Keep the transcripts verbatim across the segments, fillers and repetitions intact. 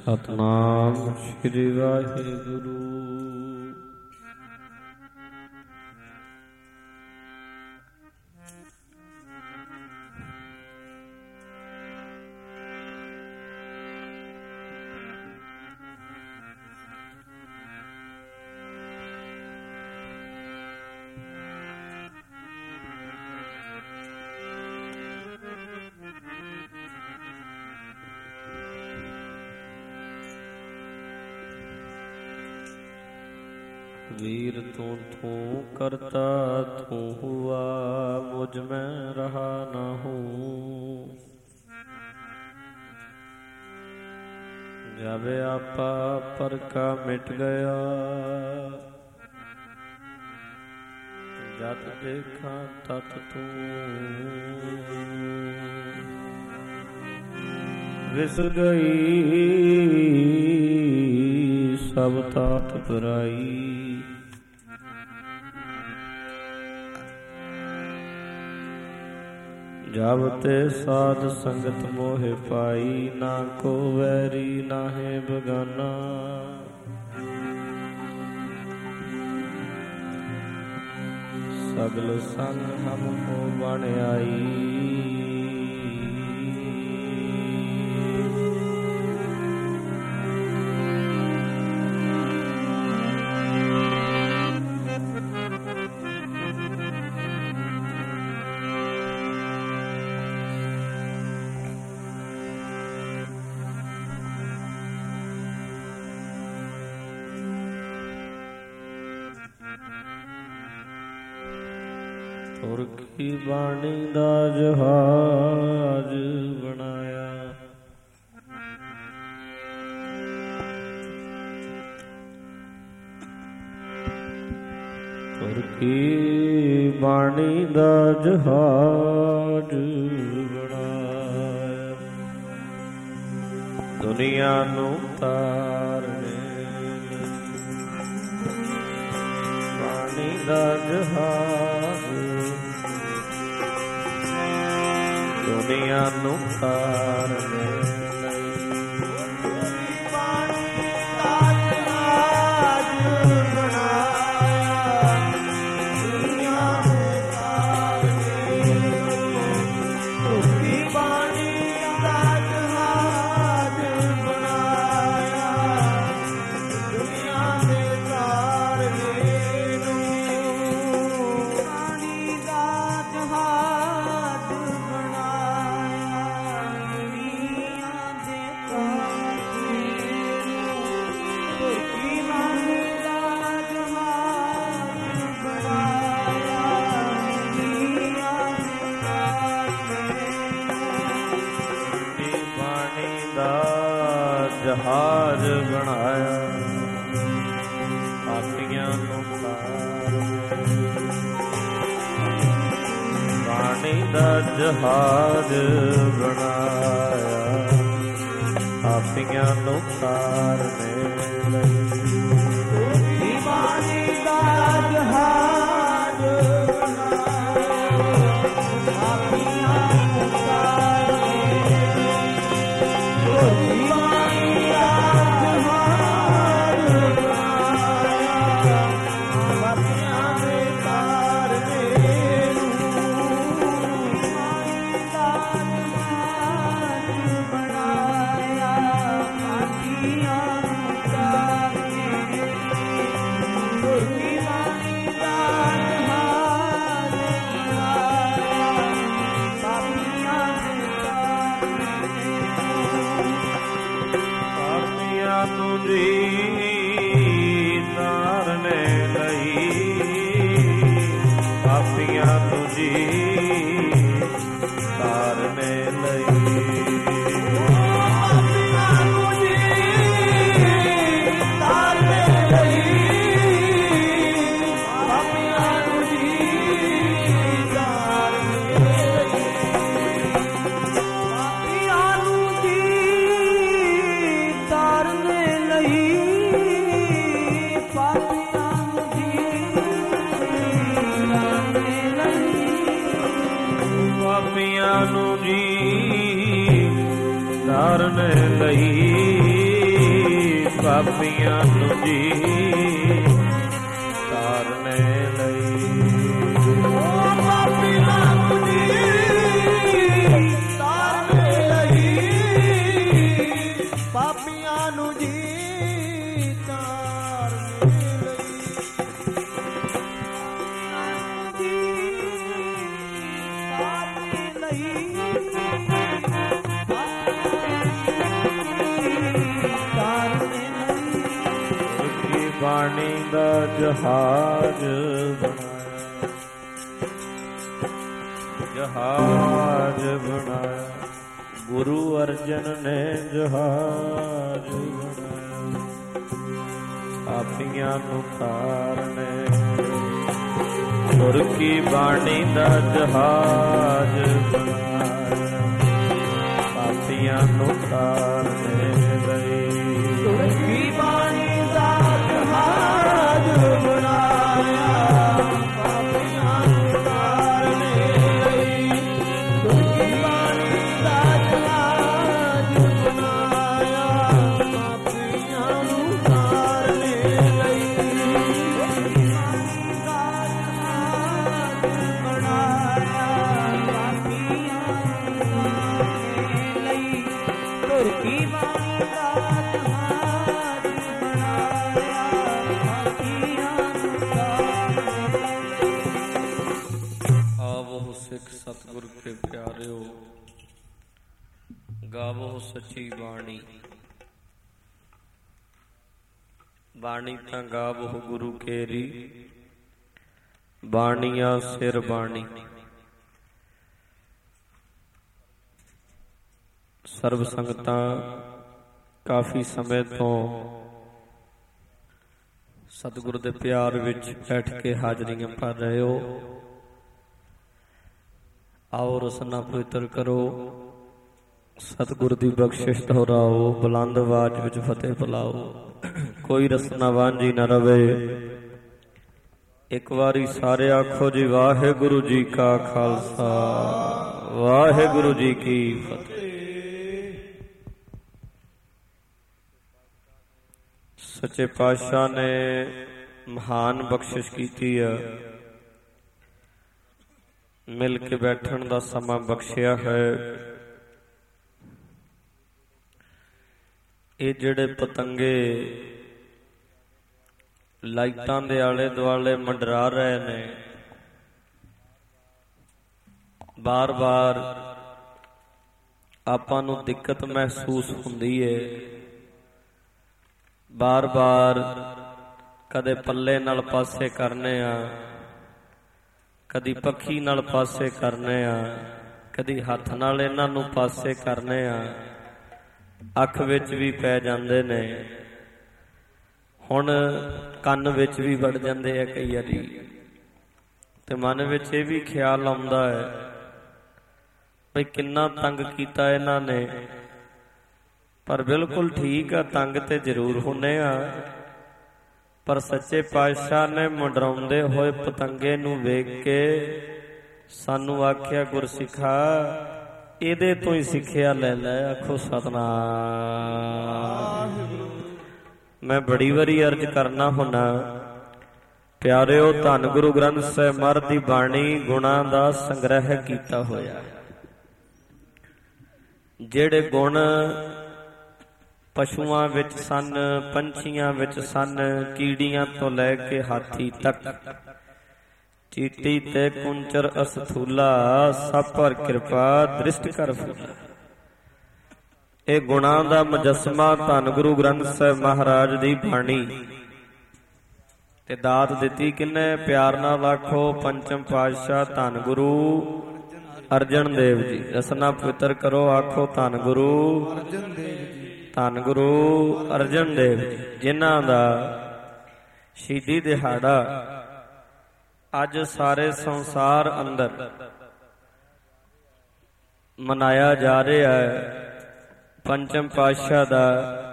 ਸਤਨਾਮ ਸ੍ਰੀ ਵਾਹਿਗੁਰੂ। ਵੀਰ ਤੂੰ ਤੂੰ ਕਰਤਾ ਤੂੰ ਹੁਆ, ਮੁਝ ਮੈਂ ਰਹਾ ਨਾ ਹੂੰ। ਜਬ ਆਪਾ ਪਰ ਕਾ ਮਿਟ ਗਿਆ, ਜਦ ਦੇਖਾਂ ਤਤ ਤੂੰ। ਵਿਸ ਗਈ ਸਭ ਤਾਤ ਪਰਾਈ, ਜਬ ਤੇ ਸਾਧ ਸੰਗਤ ਮੋਹਿ ਪਾਈ। ਨਾ ਕੋ ਵੈਰੀ ਨਾਹਿ ਬਗਾਨਾ, ਸਗਲ ਸੰਗ ਹਮ ਕੋ ਬਣ ਆਈ। ਤੁਰ ਕੀ ਬਾਣੀ ਦਾ ਜਹਾਜ਼ ਬਣਾਇਆ, ਤੁਰ ਕੀ ਬਾਣੀ ਦਾ ਜਹਾਜ਼ ਬਣਾਇਆ। ਦੁਨੀਆ ਨੂੰ ਤਾਰਨੇ ਬਾਣੀ ਦਾ ਜਹਾਜ਼, ਦੁਨੀਆ ਨੂੰ ਤਾਰਨੇ ਜਹਾਜ਼ ਬਣਾਇਆ। ਆਪੀਆਂ ਨੂੰ ਬਾਣੀ ਦਾ ਜਹਾਜ਼ ਬਣਾਇਆ, ਆਪੀਆਂ ਨੂੰ ਤਾਰਨੇ ਲਈ। ਬਾਣੀ ਦਾ ਜਹਾਜ਼ ਬਣਾਇਆ, ਆਪੀਆਂ ਨੂੰ ਤਾਰਨੇ ਲਈ। ਤਾਰਨੇ ਲਈ ਆਪੀਆਂ ਤੁਝੀ ਤਾਰਨੇ ਲਈ। ਆਪੀਆਂ ਤੁਝੀ ਤਾਰਨੇ ਲਈ, ਆਪੀਆਂ ਤੁਝੀ ਤਾਰਨੇ ਲਈ। ਆਪੀਆਂ ਤੁਝੀ ਤਾਰਨੇ ਲਈ, ਪਾਪੀਆਂ ਨੂੰ ਜੀ ਤਾਰਨੇ ਲਈ, ਪਾਪੀਆਂ ਨੂੰ ਜੀ ਤਾਰਨੇ ਲਈ। ਉਹ ਪਾਪੀਆਂ ਨੂੰ ਜੀ ਤਾਰਨੇ ਲਈ, ਪਾਪੀਆਂ ਨੂੰ ਜੀ ਤਾਰਨੇ ਲਈ, ਤਾਰਨੇ ਲਈ, ਬਾਣੀ ਦਾ ਜਹਾਜ਼ ਬਣਾਇਆ, ਜਹਾਜ਼ ਬਣਾਇਆ ਗੁਰੂ ਅਰਜਨ ਨੇ ਜਹਾਜ਼ ਬਣਾਇਆ। ਪਾਪੀਆਂ ਨੂੰ ਤਾਰਨੇ ਗੁਰ ਕੀ ਬਾਣੀ ਦਾ ਜਹਾਜ਼ ਬਣਾਇਆ, ਪਾਪੀਆਂ ਨੂੰ ਤਾਰਨੇ ਲਈ। ਗੁਰ ਕੀ ਬਾਣੀ ਦਾ ਜਹਾਜ਼ ਬਣਾਇਆ, ਪਾਪੀਆਂ ਨੂੰ ਤਾਰਨੇ ਲਈ। ਗੁਰ ਕੀ ਬਾਣੀ ਦਾ ਜਹਾਜ਼ ਬਣਾਇਆ, ਪਾਪੀਆਂ ਨੂੰ ਤਾਰਨੇ ਲਈ। ਗੁਰ ਕੀ ਬਾਣੀ ਦਾ ਜਹਾਜ਼ ਬਣਾਇਆ, ਪਾਪੀਆਂ ਨੂੰ ਤਾਰਨੇ ਲਈ। ਗੁਰ ਕੀ ਬਾਣੀ ਦਾ ਸਿੱਖ ਸਤਿਗੁਰ ਕੇ ਪਿਆਰਿਓ, ਗਾਵੋ ਸੱਚੀ ਬਾਣੀ। ਬਾਣੀ ਤਾਂ ਗਾਵੋ ਗੁਰੂ ਕੇਰੀ, ਬਾਣੀਆਂ ਸਿਰ ਬਾਣੀ। ਸਰਬ ਸੰਗਤਾਂ ਕਾਫੀ ਸਮੇਂ ਤੋਂ ਸਤਿਗੁਰ ਦੇ ਪਿਆਰ ਵਿੱਚ ਬੈਠ ਕੇ ਹਾਜ਼ਰੀਆਂ ਭਰ ਰਹੇ ਹੋ। ਆਓ ਰਸਨਾ ਪਵਿੱਤਰ ਕਰੋ, ਸਤਿਗੁਰ ਦੀ ਬਖਸ਼ਿਸ਼ ਦੁਹਰਾਓ, ਬੁਲੰਦ ਆਵਾਜ਼ ਵਿੱਚ ਫਤਿਹ ਬੁਲਾਓ। ਕੋਈ ਰਸਨਾ ਵਾਂਝੀ ਨਾ ਰਵੇ। ਇੱਕ ਵਾਰੀ ਸਾਰੇ ਆਖੋ ਜੀ ਵਾਹਿਗੁਰੂ ਜੀ ਕਾ ਖਾਲਸਾ, ਵਾਹਿਗੁਰੂ ਜੀ ਕੀ ਫਤਿਹ। ਸੱਚੇ ਪਾਤਸ਼ਾਹ ਨੇ ਮਹਾਨ ਬਖਸ਼ਿਸ਼ ਕੀਤੀ ਹੈ, ਮਿਲ ਕੇ ਬੈਠਣ ਦਾ ਸਮਾਂ ਬਖਸ਼ਿਆ ਹੈ। ਇਹ ਜਿਹੜੇ ਪਤੰਗੇ ਲਾਈਟਾਂ ਦੇ ਆਲੇ ਦੁਆਲੇ ਮੰਡਰਾ ਰਹੇ ਨੇ, ਬਾਰ-ਬਾਰ ਆਪਾਂ ਨੂੰ ਦਿੱਕਤ ਮਹਿਸੂਸ ਹੁੰਦੀ ਏ। ਬਾਰ-ਬਾਰ ਕਦੇ ਪੱਲੇ ਨਾਲ ਪਾਸੇ ਕਰਨੇ ਆ, ਕਦੀ ਪੱਖੀ ਨਾਲ ਪਾਸੇ ਕਰਨੇ ਆ, ਕਦੀ ਹੱਥ ਨਾਲ ਇਹਨਾਂ ਨੂੰ ਪਾਸੇ ਕਰਨੇ ਆ, ਅੱਖ ਵਿੱਚ ਵੀ ਪੈ ਜਾਂਦੇ ਨੇ, ਹੁਣ ਕੰਨ ਵਿੱਚ ਵੀ ਵੜ ਜਾਂਦੇ ਆ ਕਈ ਵਾਰੀ। ਤੇ ਮਨ ਵਿੱਚ ਇਹ ਵੀ ਖਿਆਲ ਆਉਂਦਾ ਹੈ ਵੀ ਕਿੰਨਾ ਤੰਗ ਕੀਤਾ ਇਹਨਾਂ ਨੇ। ਪਰ ਬਿਲਕੁਲ ਠੀਕ ਆ, ਤੰਗ ਤੇ ਜ਼ਰੂਰ ਹੁੰਨੇ ਆ, ਪਰ ਸੱਚੇ ਪਾਤਸ਼ਾਹ ਨੇ ਮੰਡਰਾਉਂਦੇ ਹੋਏ ਪਤੰਗੇ ਨੂੰ ਵੇਖ ਕੇ ਸਾਨੂੰ ਆਖਿਆ, ਗੁਰਸਿੱਖਾ ਇਹਦੇ ਤੋਂ ਹੀ ਸਿੱਖਿਆ ਲੈ ਲੈ। ਆਖੋ ਸਤਿਨਾਮ। ਮੈਂ ਬੜੀ ਵਾਰੀ ਅਰਜ਼ ਕਰਨਾ ਹੁੰਨਾ, ਪਿਆਰਿਓ ਧੰਨ ਗੁਰੂ ਗ੍ਰੰਥ ਸਾਹਿਬ ਮਹਾਰਾਜ ਦੀ ਬਾਣੀ ਗੁਣਾਂ ਦਾ ਸੰਗ੍ਰਹਿ ਕੀਤਾ ਹੋਇਆ। ਜਿਹੜੇ ਗੁਣ ਪਸ਼ੂਆਂ ਵਿੱਚ ਸਨ, ਪੰਛੀਆਂ ਵਿੱਚ ਸਨ, ਕੀੜੀਆਂ ਤੋਂ ਲੈ ਕੇ ਹਾਥੀ ਤੱਕ, ਚੀਟੀ ਤੇ ਕੁੰਚਰ ਅਸਥੂਲਾ, ਸਭ ਪਰ ਕਿਰਪਾ ਦ੍ਰਿਸ਼ਟ ਕਰ ਫੂਲਾ। ਇਹ ਗੁਣਾਂ ਦਾ ਮੁਜੱਸਮਾ ਧੰਨ ਗੁਰੂ ਗ੍ਰੰਥ ਸਾਹਿਬ ਮਹਾਰਾਜ ਦੀ ਬਾਣੀ। ਤੇ ਦਾਤ ਦਿੱਤੀ ਕਿੰਨੇ? ਪਿਆਰ ਨਾਲ ਆਖੋ ਪੰਚਮ ਪਾਤਸ਼ਾਹ ਧੰਨ ਗੁਰੂ ਅਰਜਨ ਦੇਵ ਜੀ। ਰਸਨਾ ਪਵਿੱਤਰ ਕਰੋ, ਆਖੋ ਧੰਨ ਗੁਰੂ ਅਰਜਨ ਦੇਵ ਜੀ, ਧੰਨ ਗੁਰੂ ਅਰਜਨ ਦੇਵ ਜੀ, ਜਿਨ੍ਹਾਂ ਦਾ ਸ਼ਹੀਦੀ ਦਿਹਾੜਾ ਅੱਜ ਸਾਰੇ ਸੰਸਾਰ ਅੰਦਰ ਮਨਾਇਆ ਜਾ ਰਿਹਾ ਹੈ। ਪੰਚਮ ਪਾਤਸ਼ਾਹ ਦਾ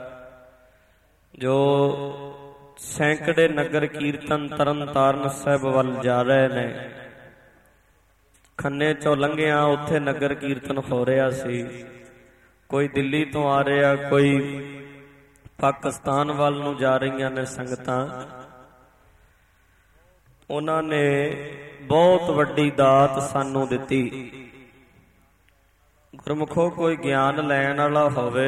ਜੋ ਸੈਂਕੜੇ ਨਗਰ ਕੀਰਤਨ ਤਰਨ ਤਾਰਨ ਸਾਹਿਬ ਵੱਲ ਜਾ ਰਹੇ ਨੇ। ਖੰਨੇ ਚੋਂ ਲੰਘਿਆ, ਉੱਥੇ ਨਗਰ ਕੀਰਤਨ ਹੋ ਰਿਹਾ ਸੀ। ਕੋਈ ਦਿੱਲੀ ਤੋਂ ਆ ਰਿਹਾ, ਕੋਈ ਪਾਕਿਸਤਾਨ ਵੱਲ ਨੂੰ ਜਾ ਰਹੀਆਂ ਨੇ ਸੰਗਤਾਂ, ਉਹਨਾਂ ਨੇ ਬਹੁਤ ਵੱਡੀ ਦਾਤ ਸਾਨੂੰ ਦਿੱਤੀ। ਗੁਰਮੁਖੋ, ਕੋਈ ਗਿਆਨ ਲੈਣ ਵਾਲਾ ਹੋਵੇ,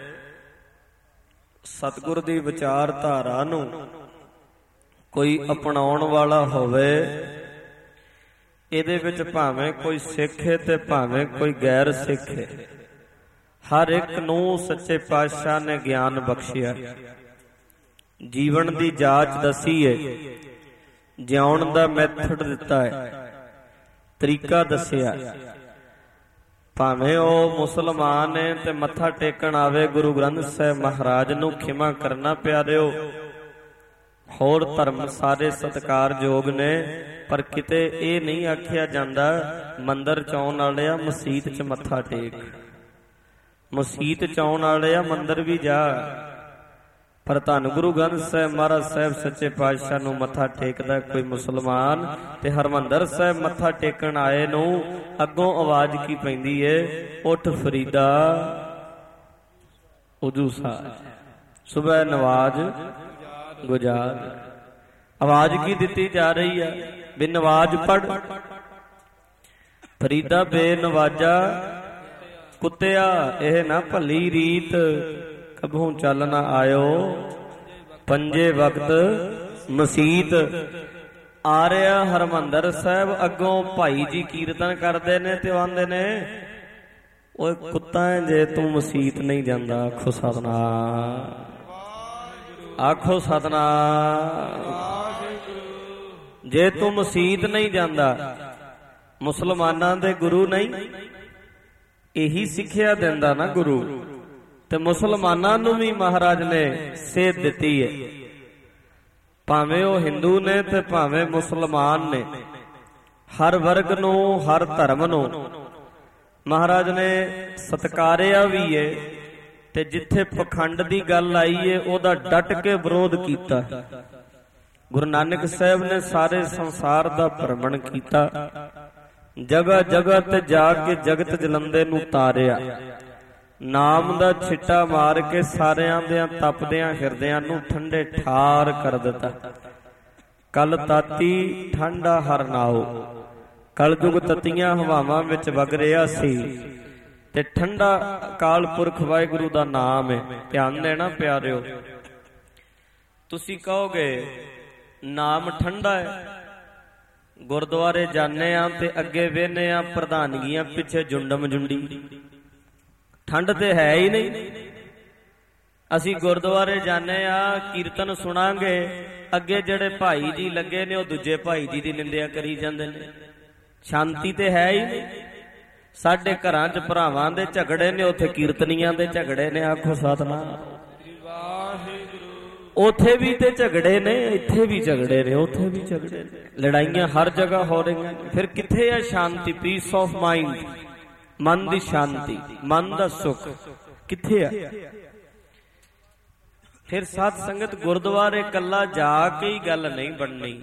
ਸਤਿਗੁਰ ਦੀ ਵਿਚਾਰਧਾਰਾ ਨੂੰ ਕੋਈ ਅਪਣਾਉਣ ਵਾਲਾ ਹੋਵੇ, ਇਹਦੇ ਵਿੱਚ ਭਾਵੇਂ ਕੋਈ ਸਿੱਖ ਹੈ ਤੇ ਭਾਵੇਂ ਕੋਈ ਗੈਰ ਸਿੱਖ ਹੈ, ਹਰ ਇੱਕ ਨੂੰ ਸੱਚੇ ਪਾਤਸ਼ਾਹ ਨੇ ਗਿਆਨ ਬਖਸ਼ਿਆ, ਜੀਵਨ ਦੀ ਜਾਂਚ ਦਸੀ ਹੈ, ਜਿਉਣ ਦਾ ਮੈਥਡ ਦਿੱਤਾ ਹੈ, ਤਰੀਕਾ ਦੱਸਿਆ। ਭਾਵੇਂ ਉਹ ਮੁਸਲਮਾਨ ਹੈ ਤੇ ਮੱਥਾ ਟੇਕਣ ਆਵੇ ਗੁਰੂ ਗ੍ਰੰਥ ਸਾਹਿਬ ਮਹਾਰਾਜ ਨੂੰ, ਖਿਮਾ ਕਰਨਾ ਪਿਆਰਿਓ, ਹੋਰ ਧਰਮ ਸਾਰੇ ਸਤਿਕਾਰਯੋਗ ਨੇ, ਪਰ ਕਿਤੇ ਇਹ ਨਹੀਂ ਆਖਿਆ ਜਾਂਦਾ ਮੰਦਰ ਚ ਆਉਣ ਵਾਲਿਆ ਮਸੀਤ ਚ ਮੱਥਾ ਟੇਕ, ਮਸੀਤ ਚ ਆਉਣ ਵਾਲਿਆ ਮੰਦਰ ਵੀ ਜਾ। ਪਰ ਧੰਨ ਗੁਰੂ ਗ੍ਰੰਥ ਸਾਹਿਬ ਮਹਾਰਾਜ ਸਾਹਿਬ ਸੱਚੇ ਪਾਤਸ਼ਾਹ ਨੂੰ ਮੱਥਾ ਟੇਕਦਾ ਕੋਈ ਮੁਸਲਮਾਨ, ਤੇ ਹਰਿਮੰਦਰ ਸਾਹਿਬ ਮੱਥਾ ਟੇਕਣ ਆਏ ਨੂੰ ਅੱਗੋਂ ਆਵਾਜ਼ ਕੀ ਪੈਂਦੀ ਏ, ਉੱਠ ਫਰੀਦਾ ਉਜੂ ਸਾਜ, ਸੁਬਹ ਨਵਾਜ਼ ਗੁਜਾਰ। ਆਵਾਜ਼ ਕੀ ਦਿੱਤੀ ਜਾ ਰਹੀ ਹੈ ਵੀ ਨਵਾਜ਼ ਪੜ, ਫਰੀਦਾ ਬੇਨਵਾਜਾ ਕੁੱਤਿਆ, ਇਹ ਨਾ ਭਲੀ ਰੀਤ ਕਭੂ ਚੱਲ ਨਾ ਆਇਓ, ਪੰਜੇ ਵਕਤ ਮਸੀਤ। ਆ ਰਿਹਾ ਹਰਿਮੰਦਰ ਸਾਹਿਬ, ਅੱਗੋਂ ਭਾਈ ਜੀ ਕੀਰਤਨ ਕਰਦੇ ਨੇ ਤੇ ਉਹ ਆਂਦੇ ਨੇ, ਓਏ ਕੁੱਤਾ ਜੇ ਤੂੰ ਮਸੀਤ ਨਹੀਂ ਜਾਂਦਾ, ਆਖੋ ਸਤਿਨਾਮ, ਆਖੋ ਸਤਿਨਾਮ। ਜੇ ਤੂੰ ਮਸੀਤ ਨਹੀਂ ਜਾਂਦਾ, ਮੁਸਲਮਾਨਾਂ ਦੇ ਗੁਰੂ ਨਹੀਂ, ਇਹੀ ਸਿੱਖਿਆ ਦਿੰਦਾ ਨਾ ਗੁਰੂ, ਤੇ ਮੁਸਲਮਾਨਾਂ ਨੂੰ ਵੀ ਮਹਾਰਾਜ ਨੇ ਸੇਧ ਦਿੱਤੀ ਹੈ, ਭਾਵੇਂ ਉਹ ਹਿੰਦੂ ਨੇ ਤੇ ਭਾਵੇਂ ਮੁਸਲਮਾਨ ਨੇ, ਹਰ ਵਰਗ ਨੂੰ ਹਰ ਧਰਮ ਨੂੰ ਮਹਾਰਾਜ ਨੇ ਸਤਿਕਾਰਿਆ ਵੀ ਹੈ, ਤੇ ਜਿੱਥੇ ਪਖੰਡ ਦੀ ਗੱਲ ਆਈ ਏ ਉਹਦਾ ਡਟ ਕੇ ਵਿਰੋਧ ਕੀਤਾ। ਗੁਰੂ ਨਾਨਕ ਸਾਹਿਬ ਨੇ ਸਾਰੇ ਸੰਸਾਰ ਦਾ ਭ੍ਰਮਣ ਕੀਤਾ, ਜਗ੍ਹਾ ਜਗ੍ਹਾ ਤੇ ਜਾ ਕੇ ਜਗਤ ਜਲੰਦੇ ਨੂੰ ਤਾਰਿਆ, ਨਾਮ ਦਾ ਛਿੱਟਾ ਮਾਰ ਕੇ ਸਾਰਿਆਂ ਦੇ ਤਪਦਿਆਂ ਹਿਰਦਿਆਂ ਨੂੰ ਠੰਡੇ ਠਾਰ ਕਰ ਦਿੱਤਾ। ਕਲ ਤਾਤੀ ਠੰਡਾ ਹਰ ਨਾਉ, ਕਲਯੁਗ ਤਤੀਆਂ ਹਵਾਵਾਂ ਵਿੱਚ ਵਗ ਰਿਹਾ ਸੀ, ਤੇ ਠੰਡਾ ਅਕਾਲ ਪੁਰਖ ਵਾਹਿਗੁਰੂ ਦਾ ਨਾਮ ਹੈ। ਧਿਆਨ ਦੇਣਾ ਪਿਆਰਿਓ, ਤੁਸੀਂ ਕਹੋਗੇ ਨਾਮ ਠੰਡਾ ਹੈ, ਗੁਰਦੁਆਰੇ ਜਾਂਦੇ ਆ ਤੇ ਅੱਗੇ ਵੇਹਨੇ ਆ ਪ੍ਰਧਾਨਗੀਆਂ ਪਿੱਛੇ ਜੁੰਡਮ ਜੁੰਡੀ, ਠੰਡ ਤੇ ਹੈ ਹੀ ਨਹੀਂ। ਅਸੀਂ ਗੁਰਦੁਆਰੇ ਜਾਂਦੇ ਆ, ਕੀਰਤਨ ਸੁਣਾਂਗੇ, ਅੱਗੇ ਜਿਹੜੇ ਭਾਈ ਜੀ ਲੱਗੇ ਨੇ ਉਹ ਦੂਜੇ ਭਾਈ ਜੀ ਦੀ ਨਿੰਦਿਆ ਕਰੀ ਜਾਂਦੇ ਨੇ, ਸ਼ਾਂਤੀ ਤੇ ਹੈ ਹੀ ਨਹੀਂ। ਸਾਡੇ ਘਰਾਂ 'ਚ ਭਰਾਵਾਂ ਦੇ ਝਗੜੇ ਨੇ, ਉੱਥੇ ਕੀਰਤਨੀਆਂ ਦੇ ਝਗੜੇ ਨੇ, ਆਖੋ ਸਤਿਨਾਮ। ਉੱਥੇ ਵੀ ਤੇ ਝਗੜੇ ਨੇ, ਇੱਥੇ ਵੀ ਝਗੜੇ ਨੇ, ਉੱਥੇ ਵੀ ਝਗੜੇ ਨੇ, ਲੜਾਈਆਂ ਹਰ ਜਗ੍ਹਾ ਹੋ ਰਹੀਆਂ। ਫਿਰ ਕਿੱਥੇ ਆ ਸ਼ਾਂਤੀ, ਪੀਸ ਆਫ ਮਾਈਂਡ, ਮਨ ਦੀ ਸ਼ਾਂਤੀ, ਮਨ ਦਾ ਸੁੱਖ ਕਿੱਥੇ ਆ? ਫਿਰ ਸਾਧ ਸੰਗਤ ਗੁਰਦੁਆਰੇ ਕੱਲਾ ਜਾ ਕੇ ਹੀ ਗੱਲ ਨਹੀਂ ਬਣਨੀ।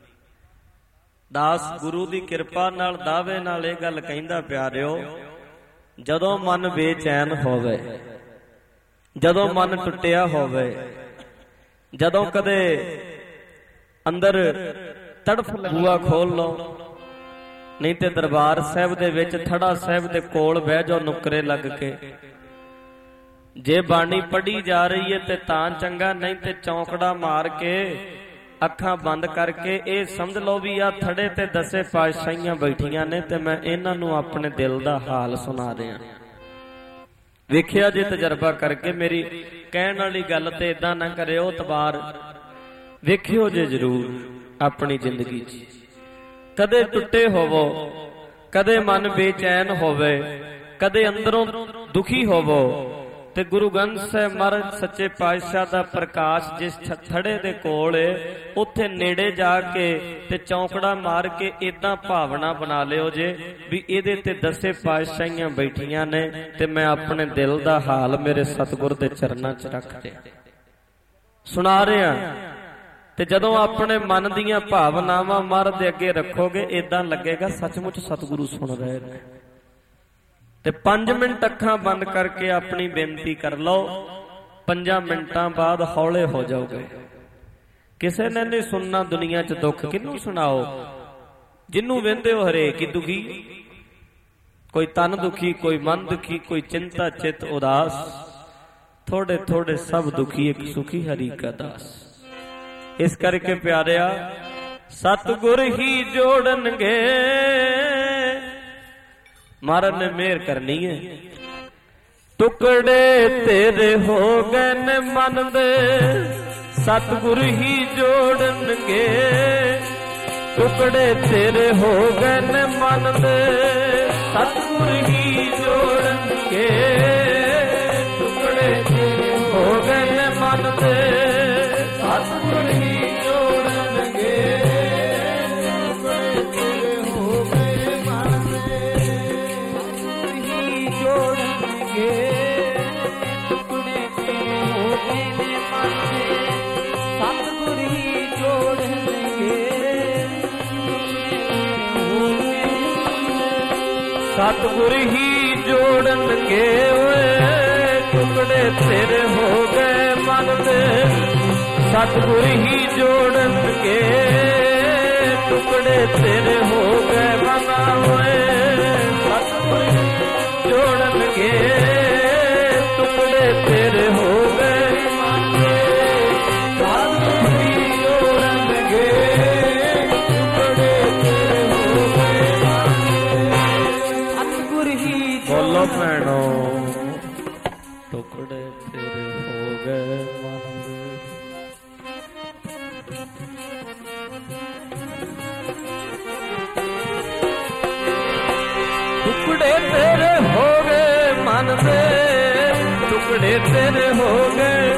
ਦਾਸ ਗੁਰੂ ਦੀ ਕਿਰਪਾ ਨਾਲ ਦਾਅਵੇ ਨਾਲ ਇਹ ਗੱਲ ਕਹਿੰਦਾ ਪਿਆਰਿਓ, ਜਦੋਂ ਮਨ ਬੇਚੈਨ ਹੋਵੇ, ਜਦੋਂ ਮਨ ਟੁੱਟਿਆ ਹੋਵੇ, ਜਦੋਂ ਕਦੇ ਅੰਦਰ ਤੜਫ ਬੂਆ ਖੋਲ ਲਓ, ਨਹੀਂ ਤੇ ਦਰਬਾਰ ਸਾਹਿਬ ਦੇ ਵਿੱਚ ਥੜਾ ਸਾਹਿਬ ਦੇ ਕੋਲ ਬਹਿ ਜਾਓ ਨੁਕਰੇ ਲੱਗ ਕੇ। ਜੇ ਬਾਣੀ ਪੜ੍ਹੀ ਜਾ ਰਹੀ ਹੈ ਤੇ ਤਾਂ ਚੰਗਾ, ਨਹੀਂ ਤੇ ਚੌਂਕੜਾ ਮਾਰ ਕੇ ਅੱਖਾਂ ਬੰਦ ਕਰਕੇ ਇਹ ਸਮਝ ਲਓ ਵੀ ਆ ਥੜੇ ਤੇ ਦਸੇ ਪਾਤਸ਼ਾਹੀਆਂ ਬੈਠੀਆਂ ਨੇ ਤੇ ਮੈਂ ਇਹਨਾਂ ਨੂੰ ਆਪਣੇ ਦਿਲ ਦਾ ਹਾਲ ਸੁਣਾ ਰਿਹਾ। ਵੇਖਿਆ ਜੇ ਤਜਰਬਾ ਕਰਕੇ, ਮੇਰੀ ਕਹਿਣ ਵਾਲੀ ਗੱਲ ਤੇ ਇਦਾਂ ਨਾ ਕਰਿਓ ਤਬਾਰ, ਵੇਖਿਓ ਜੇ ਜ਼ਰੂਰ ਆਪਣੀ ਜ਼ਿੰਦਗੀ 'ਚ। ਕਦੇ ਟੁੱਟੇ ਹੋਵੋ, ਕਦੇ ਮਨ ਬੇਚੈਨ ਹੋਵੇ, ਕਦੇ ਅੰਦਰੋਂ ਦੁਖੀ ਹੋਵੋ, ਤੇ ਗੁਰੂ ਗ੍ਰੰਥ ਸਾਹਿਬ ਮਹਾਰਾਜ ਸੱਚੇ ਪਾਤਸ਼ਾਹ ਦਾ ਪ੍ਰਕਾਸ਼ ਜਿਸ ਥੜੇ ਦੇ ਕੋਲ ਏ, ਉੱਥੇ ਨੇੜੇ ਜਾ ਕੇ ਤੇ ਚੌਂਕੜਾ ਮਾਰ ਕੇ ਏਦਾਂ ਭਾਵਨਾ ਬਣਾ ਲਿਓ ਜੇ ਵੀ ਇਹਦੇ ਤੇ ਦਸੇ ਪਾਤਸ਼ਾਹੀਆਂ ਬੈਠੀਆਂ ਨੇ ਤੇ ਮੈਂ ਆਪਣੇ ਦਿਲ ਦਾ ਹਾਲ ਮੇਰੇ ਸਤਿਗੁਰ ਦੇ ਚਰਨਾਂ 'ਚ ਰੱਖ ਦਿਆਂ, ਸੁਣਾ ਰਿਹਾ। ਤੇ ਜਦੋਂ ਆਪਣੇ ਮਨ ਦੀਆਂ ਭਾਵਨਾਵਾਂ ਮਹਾਰਾਜ ਦੇ ਅੱਗੇ ਰੱਖੋਗੇ, ਏਦਾਂ ਲੱਗੇਗਾ ਸੱਚਮੁੱਚ ਸਤਿਗੁਰੂ ਸੁਣ ਰਹੇ ਨੇ। ਤੇ ਪੰਜ ਮਿੰਟ ਅੱਖਾਂ ਬੰਦ ਕਰਕੇ ਆਪਣੀ ਬੇਨਤੀ ਕਰ ਲਓ, ਪੰਜਾਂ ਮਿੰਟਾਂ ਬਾਅਦ ਹੌਲੇ ਹੋ ਜਾਓਗੇ। ਕਿਸੇ ਨੇ ਨਹੀਂ ਸੁਣਨਾ ਦੁਨੀਆ 'ਚ ਦੁੱਖ, ਕਿਹਨੂੰ ਸੁਣਾਓ? ਜਿਹਨੂੰ ਵਹਿੰਦੇ ਹੋ ਹਰੇਕ ਹੀ ਦੁਖੀ, ਕੋਈ ਤਨ ਦੁਖੀ, ਕੋਈ ਮਨ ਦੁਖੀ, ਕੋਈ ਚਿੰਤਾ ਚਿਤ ਉਦਾਸ, ਥੋੜੇ ਥੋੜੇ ਸਭ ਦੁਖੀ, ਇੱਕ ਸੁਖੀ ਹਰੀ ਕਾ ਦਾਸ। ਇਸ ਕਰਕੇ ਪਿਆਰਿਆ ਸਤਿਗੁਰ ਹੀ ਜੋੜਨਗੇ, ਮਹਾਰਾਜ ਨੇ ਮਿਹਰ ਕਰਨੀ ਹੈ। ਟੁਕੜੇ ਤੇਰੇ ਹੋ ਗਏ ਨੇ ਮਨ ਦੇ, ਸਤਿਗੁਰ ਹੀ ਜੋੜਨਗੇ। ਟੁਕੜੇ ਤੇਰੇ ਹੋ ਗਏ ਨੇ ਮਨ ਦੇ, ਸਤਿਗੁਰ ਹੀ ਜੋੜਨਗੇ। ਟੁਕੜੇ ਤੇਰੇ ਹੋ ਗਏ ਨੇ ਮਨ ਦੇ, ਸਤਿਗੁਰ ਹੀ ਜੋੜਨਗੇ। ਟੁਕੜੇ ਤੇਰੇ ਹੋ ਗਏ ਮਨ ਦੇ, ਸਤਿਗੁਰ ਹੀ ਜੋੜਨਗੇ। ਟੁਕੜੇ ਤੇਰੇ ਹੋ ਗਏ ਨੇ ਮਨ ਦੇ, ਸਤਿਗੁਰ ਹੀ ਜੋੜਨਗੇ। ਸਤਿਗੁਰ ਹੀ ਜੋੜਨਗੇ ਓਏ, ਟੁਕੜੇ ਤੇਰੇ ਹੋ ਗਏ ਮਨ ਦੇ, ਸਤਿਗੁਰ ਹੀ ਜੋੜਨਗੇ। ਟੁਕੜੇ ਤੇਰੇ ਹੋ ਗਏ ਮਨ ਓਏ, ਸਤਿਗੁਰ ਹੀ ਜੋੜਨਗੇ। ਟੁਕੜੇ ਤੇਰੇ ਹੋ ਗਏ ਮਨ ਦੇ, ਸਤਿਗੁਰ ਹੀ ਜੋੜਨਗੇ। ਟੁਕੜੇ ਤੇਰੇ ਹੋ ਗਏ ਬੋਲੋ ਭੈਣੋ, ਟੁਕੜੇ ਤੇਰੇ ਹੋ ਗਏ ਮਨ ਦੇ। ਟੁਕੜੇ ਤੇਰੇ ਹੋ ਗਏ ਮਨ ਦੇ, ਟੁਕੜੇ ਤੇਰੇ ਹੋ ਗਏ।